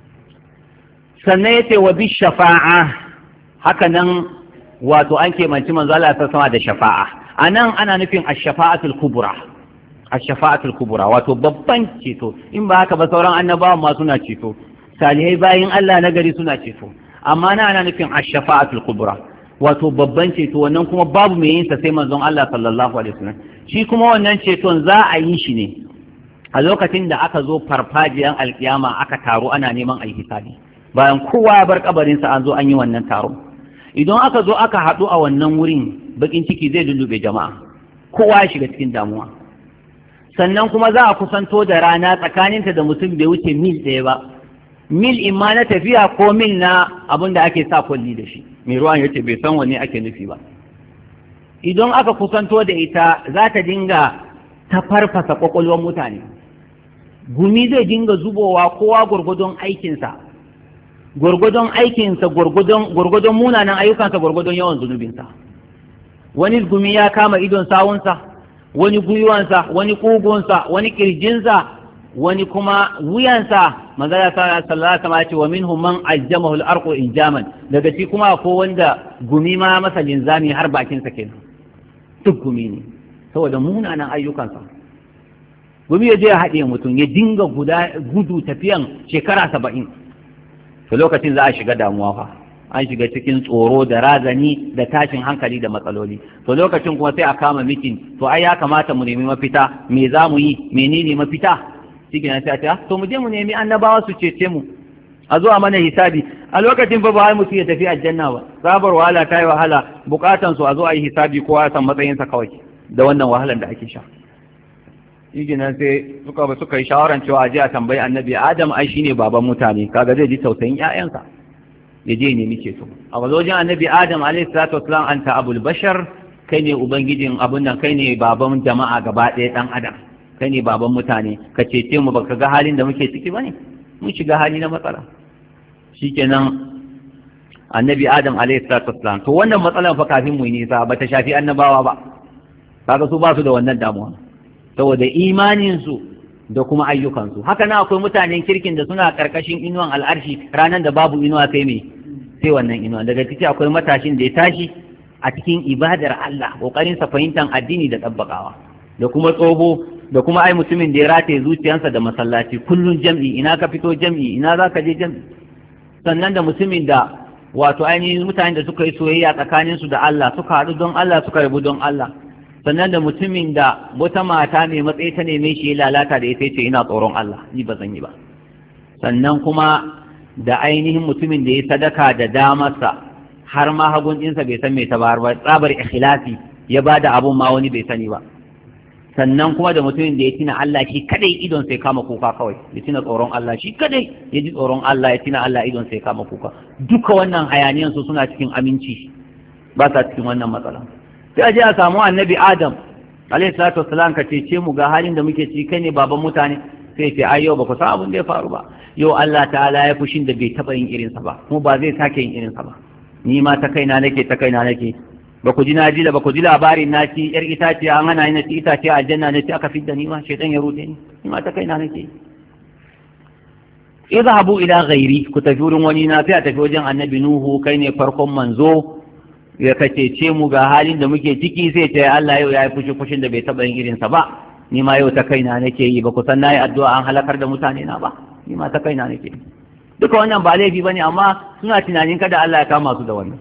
sannan yace wa bi shafa'a haka nan wato an kemanci manzo Allah ta sama da shafa'a anan ana nufin ash-shafa'atul kubra ash-shafa'atul kubra wato babban ceto in ba haka ba sauran annabawan ma suna ceto salihai bayin Allah na gari suna ceto amma na ana nufin ash-shafa'atul kubra wato babban ceto wannan kuma babu mai yin sa sai manzon Allah sallallahu alaihi wasallam shi kuma wannan ceton za a yi shi ne a lokacin da aka zo farfajiyan alkiyama aka taro ana neman ayi hisabi bayan kowa ya bar kabarinsa an zo an yi wannan taro idan aka zo aka haɗu a wannan wurin bakin ciki zai lullube jama'a kowa ya shiga cikin damuwa sannan kuma za a kusanto da rana tsakaninta da mutum bai wuce mil ɗaya ba mil imma na tafiya ko mil na abin da ake sa kwalli da shi mai ruwan yace bai san wanne ake nufi ba idan aka kusanto da ita za ta dinga ta farfasa kwakwalwar mutane gumi zai dinga zubowa kowa gwargwadon aikinsa gwargwadon aikinsa gwargwadon munanan ayyukansa gwargwadon yawan zunubinsa wani gumi ya kama idon sawunsa wani gwiwansa wani kugunsa wani kirjinsa wani kuma wuyansa manzala sallallahu alaihi wasallam ya ce wa minhum man aljamahu al-arqu injaman daga shi kuma ko wanda gumi ma masa linzami har bakinsa kenan duk gumi ne saboda munanan ayyukansa gumi ya je ya haɗe mutum ya dinga gudu tafiyan shekara saba'in to lokacin za a shiga damuwa fa an shiga cikin tsoro da razani da tashin hankali da matsaloli to lokacin kuma sai a kama mitin to ai ya kamata mu nemi mafita me za mu yi menene mafita cikin sai ta to mu je mu nemi annabawa su cece mu a zo a mana hisabi a lokacin fa ba ai mutum ya tafi aljanna ba sabar wahala ta yi wahala bukatan su a zo a yi hisabi kowa ya san matsayinsa kawai da wannan wahalan da ake sha shi nan sai suka ba suka yi shawaran cewa a je a tambayi annabi adam ai shine baban mutane kaga zai ji tausayin ƴaƴansa ya je nemi ceto a wajen annabi adam alaihi salatu wassalam anta abul bashar kai ne ubangijin abun nan kai ne baban jama'a gaba ɗaya dan adam kai ne baban mutane ka cece mu baka ga halin da muke ciki bane mun shiga hali na matsala shikenan annabi adam alaihi salatu wassalam to wannan matsalan fa kafin mu yi nisa ba ta shafi annabawa ba kaga su ba su da wannan damuwa saboda imaninsu da kuma ayyukansu haka na akwai mutanen kirkin da suna karkashin inuwan al'arshi ranar da babu inuwa sai mai sai wannan inuwa daga ciki akwai matashin da ya tashi a cikin ibadar Allah kokarin sa fahimtar addini da tabbakawa da kuma tsoho da kuma ai mutumin da ya rataye zuciyarsa da masallaci kullun jam'i ina ka fito jam'i ina za ka je jam'i sannan da mutumin da wato ainihin mutanen da suka yi soyayya tsakaninsu da Allah suka haɗu don Allah suka rabu don Allah sannan da mutumin da wata mata mai matsayi ta neme shi ya lalata da ita ce ina tsoron Allah ni ba zan yi ba, sannan kuma da ainihin mutumin da ya sadaka da damarsa har ma hagun ɗinsa bai san mai tabar ba, tsabar ikhlasi ya ba da abun ma wani bai sani ba, sannan kuma da mutumin da ya tina Allah shi kadai idon sai kama kuka kawai, ya tina tsoron Allah shi kadai ya ji tsoron Allah ya tina Allah idon sai kama kuka. Duka wannan hayaniyan su suna cikin aminci, ba sa cikin wannan matsala. Sai a je a samu annabi Adam alayhi salatu wassalam, ka ce mu ga halin da muke ciki, kai ne baban mutane. Sai ce ai yau ba ku san abin da ya faru ba, yau Allah ta'ala ya fushin da bai taba yin irinsa ba, kuma ba zai sake yin irinsa ba. Ni ma ta kaina nake ta kaina nake, ba ku ji na ji da ba ku ji labarin na ci yar itace an hana ni na ci itace a aljanna na ci aka fidda ni ma shaytan ya rude ni, ni ma ta kaina nake. idhabu ila ghairi, ku tafi wurin wani na, sai a tafi wajen annabi Nuhu, kai ne farkon manzo, ya kace ce mu ga halin da muke ciki. Sai ce Allah yau ya yi fushi fushin da bai taba yin irinsa ba, ni ma yau ta kaina nake yi, ba ku san nayi addu'a an halakar da mutane na ba, ni ma ta kaina nake. Duka wannan ba laifi bane, amma suna tunanin kada Allah ya kama su da wannan.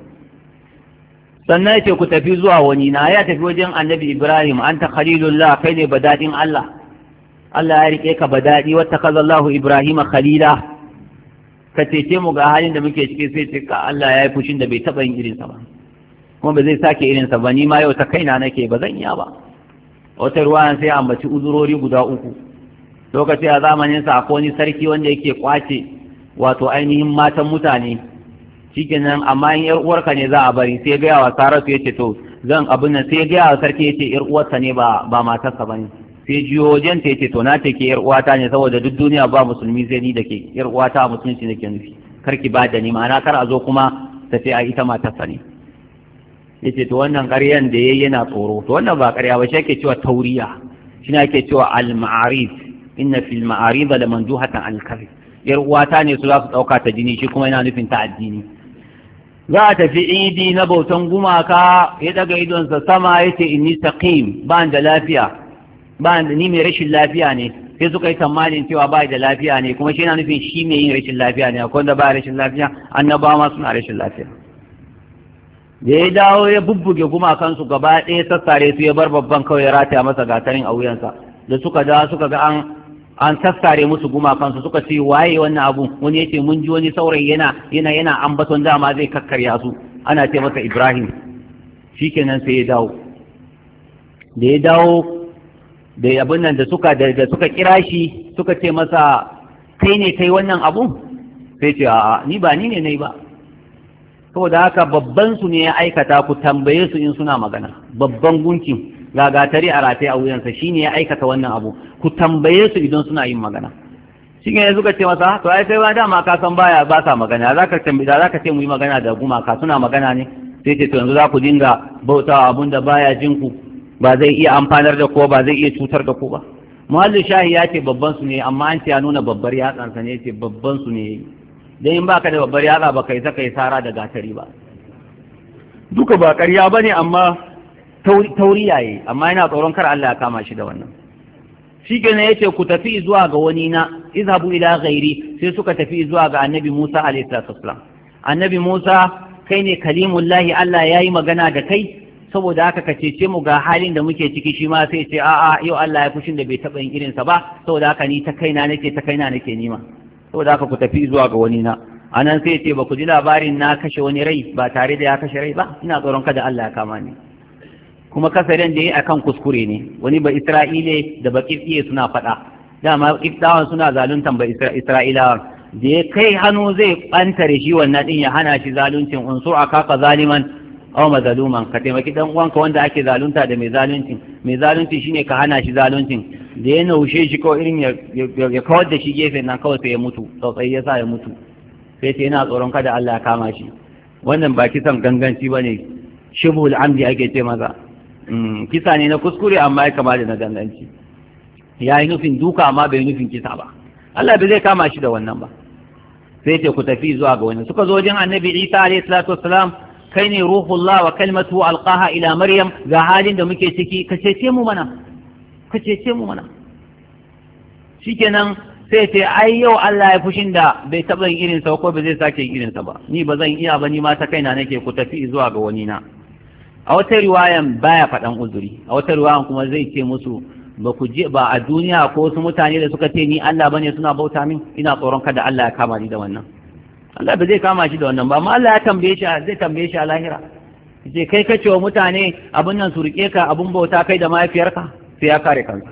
Sannan yace ku tafi zuwa wani na, ya tafi wajen annabi Ibrahim, anta khalilullah, kai ne badadin Allah, Allah ya rike ka badadi, wattakaza Allahu Ibrahima khalila. Ka cece mu ga halin da muke ciki. Sai ce ka Allah ya yi fushin da bai taba yin irinsa ba, kuma ba zai sake irinsa ba, ni ma yau ta kaina nake, ba zan iya ba. Wata ruwayan sai ambaci uzurori guda uku. Lokaci a zamanin sa akwai wani sarki wanda yake kwace wato ainihin matan mutane, shikenan amma in yar uwarka ne za a bari. Sai ga yawa Saratu yace to zan abin nan, sai ga yawa sarki yace yar uwarsa ne ba ba matarsa bane. Sai jiyo wajen ta yace to na take yar uwata ne, saboda duk duniya ba musulmi sai ni dake, yar uwata a musulunci nake nufi, karki ba da ni, ma'ana kar a zo kuma ta ce a ita matarsa ne. yace to wannan ƙaryan da yayi yana tsoro, to wannan ba ƙarya ba, shi ake cewa tauriya, shi ne ake cewa al-ma'arif, inna fil ma'arif la manduhatan al-kadhib. Yar uwata ne su za su dauka ta jini, shi kuma yana nufin ta addini. Za a tafi idi na bautan gumaka, ya daga idonsa sama yace inni saqim, ba da lafiya, ba da ni mai rashin lafiya ne. Sai suka yi tsammanin cewa ba da lafiya ne, kuma shi yana nufin shi mai yin rashin lafiya ne, akwai wanda ba rashin lafiya, annabawa ma suna rashin lafiya. Da ya dawo ya bubbuge gumakansu gaba ɗaya, sassare su ya bar babban kawai ya rataya masa gatarin a wuyansa. Da suka dawo suka ga an an sassare musu gumakansu, suka ce waye wannan abu, wani yace mun ji wani saurayi yana yana yana ambaton dama zai kakkarya su, ana ce masa Ibrahim. Shikenan sai ya dawo. Da ya dawo da abin nan da suka da suka kira shi suka ce masa kai ne kai wannan abu? Sai ce a'a ni ba ni ne nayi ba. Saboda haka babban su ne ya aikata, ku tambaye su in suna magana. Babban gunkin gagatari a rataye a wuyansa shine ya aikata wannan abu, ku tambaye su idan suna yin magana. Shi ne suka ce masa to ai kai ba dama ka san baya ba sa magana, zaka tambaye da zaka ce mu yi magana da gumaka suna magana ne. Sai ce to yanzu za ku dinga bautawa abun da baya jin ku, ba zai iya amfanar da ko ba zai iya cutar da ku ba. Muhallu shahi ya ce babban su ne, amma an ce ya nuna babbar yatsansa ne, ya ce babban su ne. Dan in baka da babbar yatsa ba kai saka yi sara da gatari ba. Duka ba ƙarya bane, amma tauriya yi, amma yana tsoron kar Allah ya kama shi da wannan. Shi kenan yace ku tafi zuwa ga wani na, izhabu ila ghairi. Sai suka tafi zuwa ga annabi Musa alaihi salam. Annabi Musa kai ne kalimullahi, Allah yayi magana da kai, saboda haka ka cece mu ga halin da muke ciki. Shi ma sai ce a'a yau Allah ya fushin da bai taɓa yin irinsa ba, saboda haka ni ta kaina nake ta kaina nake nima, saboda haka ku tafi zuwa ga wani na. Anan sai ce ba ku ji labarin na kashe wani rai ba tare da ya kashe rai ba, ina tsoron kada Allah ya kama ni. Kuma kasarin da ya akan kuskure ne, wani ba Isra'ile da ba Kiftiye suna faɗa, dama Kiftawan suna zaluntan ba Isra'ilawan, da ya kai hannu zai ɓantare shi wannan ɗin ya hana shi zaluncin, unsur akaka zaliman aw mazluman, ka taimaki dan uwanka wanda ake zalunta da mai zaluncin, mai zalunci shine ka hana shi zaluncin. Da ya naushe shi ko irin ya kawar da shi gefe nan, kawai sai ya mutu, tsautsayi ya sa ya mutu. Sai ce yana tsoron kada Allah ya kama shi. Wannan ba kisan ganganci bane, shibhul amdi ake ce maza. Kisa ne na kuskure amma ya kama da na ganganci. Ya yi nufin duka amma bai nufin kisa ba. Allah bai zai kama shi da wannan ba. Sai ce ku tafi zuwa ga wani. Suka zo wajen annabi Isa alayhi salatu wassalam, kai ne ruhullah wa kalmatu alqaha ila Maryam, ga halin da muke ciki, ka cece mu mana. Ka cece mu mana. Shikenan sai ce ai yau Allah ya fushin da bai taɓa yin irinsa ko bai zai sake yin irinsa ba, ni ba zan iya ba, ni ma ta kaina nake, ku tafi zuwa ga wani na. a wata riwayan baya faɗan uzuri, a wata riwayan kuma zai ce musu ba ku je ba a duniya ko wasu mutane da suka ce ni Allah bane suna bauta min, ina tsoron kada Allah ya kama ni da wannan. Allah ba zai kama shi da wannan ba, amma Allah ya tambaye shi, zai tambaye shi a lahira. Je kai kace wa mutane abun nan su rike ka abun bauta kai da mahaifiyarka, sai ya kare kansa.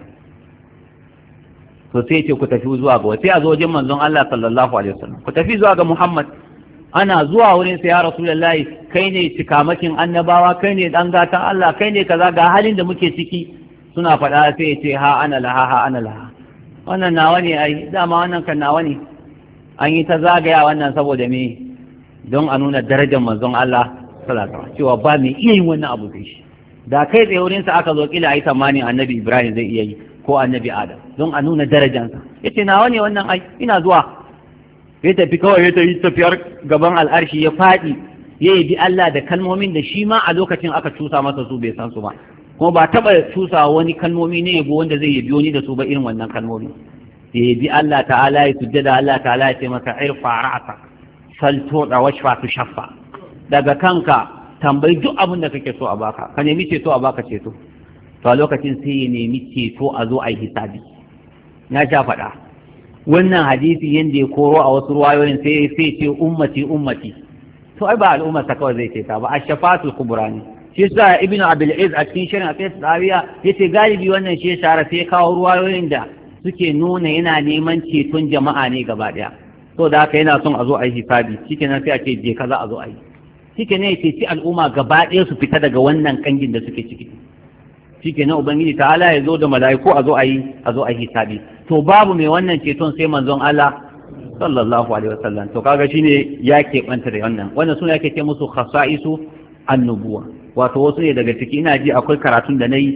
To sai ce ku tafi zuwa ga sai a zo wajen manzon Allah sallallahu alaihi wasallam, ku tafi zuwa ga Muhammad. Ana zuwa wurin sa ya Rasulullahi, kai ne cikamakin annabawa, kai ne dan gatan Allah, kai ne kaza, ga halin da muke ciki. Suna faɗa sai ya ce ha ana laha ha ana laha, wannan nawa ne ai, dama wannan kan nawa ne. An yi ta zagaya wannan saboda me, don a nuna darajar manzon Allah sallallahu alaihi wasallam cewa ba mai iya yin wannan abu sai shi. Da kai tsaye wurin sa aka zo kila ai tsammanin annabi Ibrahim zai iya yi ko annabi Adam, don a nuna darajarsa. Yace nawa ne wannan ai, ina zuwa. Ya tafi kawai ya tafi tafiyar gaban al'arshi ya faɗi ya yi bi Allah da kalmomin da shi ma a lokacin aka cusa masa su bai san su ba, kuma ba taɓa cusa wani kalmomi ne yabo wanda zai yabi wani da su ba irin wannan kalmomi. Ya bi Allah ta'ala ya sujjada, Allah ta'ala ya ce masa irfa ra'asa sal tuda washfa tushaffa, daga kanka tambayi duk abin da kake so a baka, ka nemi ceto a baka ceto. To a lokacin sai ya nemi ceto a zo a yi hisabi. Na sha faɗa wannan hadisi yanda ya koro a wasu ruwayoyin sai sai ce ummati ummati, to ai ba al'ummar sa kawai zai ce ta ba, ash-shafaatul kubra ne. Shi yasa ibnu abul iz a cikin shirin aqid dawiya yace galibi wannan shi ya shara sai kawo ruwayoyin da suke nuna yana neman ceton jama'a ne gaba daya. To da haka yana son a zo a yi hisabi, shikenan sai a ce je kaza a zo a yi, shikenan ya ce ci al'umma gaba daya su fita daga wannan kangin da suke ciki. Shikenan ubangiji ta'ala ya zo da mala'iku a zo a yi a zo a yi hisabi. To babu mai wannan ceton sai manzon Allah sallallahu alaihi wasallam. To kaga shine ya keɓanta da wannan wannan suna yake ce musu khasa'isu annubuwa, wato wasu ne daga ciki. Ina ji akwai karatun da nayi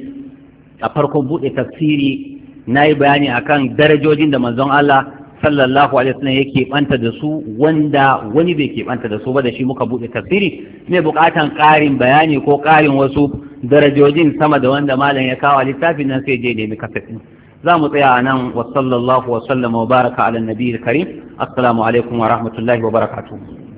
a farkon bude tafsiri, nayi bayani akan darajojin da manzon Allah sallallahu alaihi wasallam yake banta da su wanda wani bai keɓanta da su ba, da shi muka bude tafsiri. Me bukatan ƙarin bayani ko ƙarin wasu darajojin sama da wanda malam ya kawo littafin nan sai je nemi kafin. za mu tsaya a nan wa sallallahu wa sallama wa baraka ala nabiyil karim. Assalamu alaikum wa rahmatullahi wa barakatuh.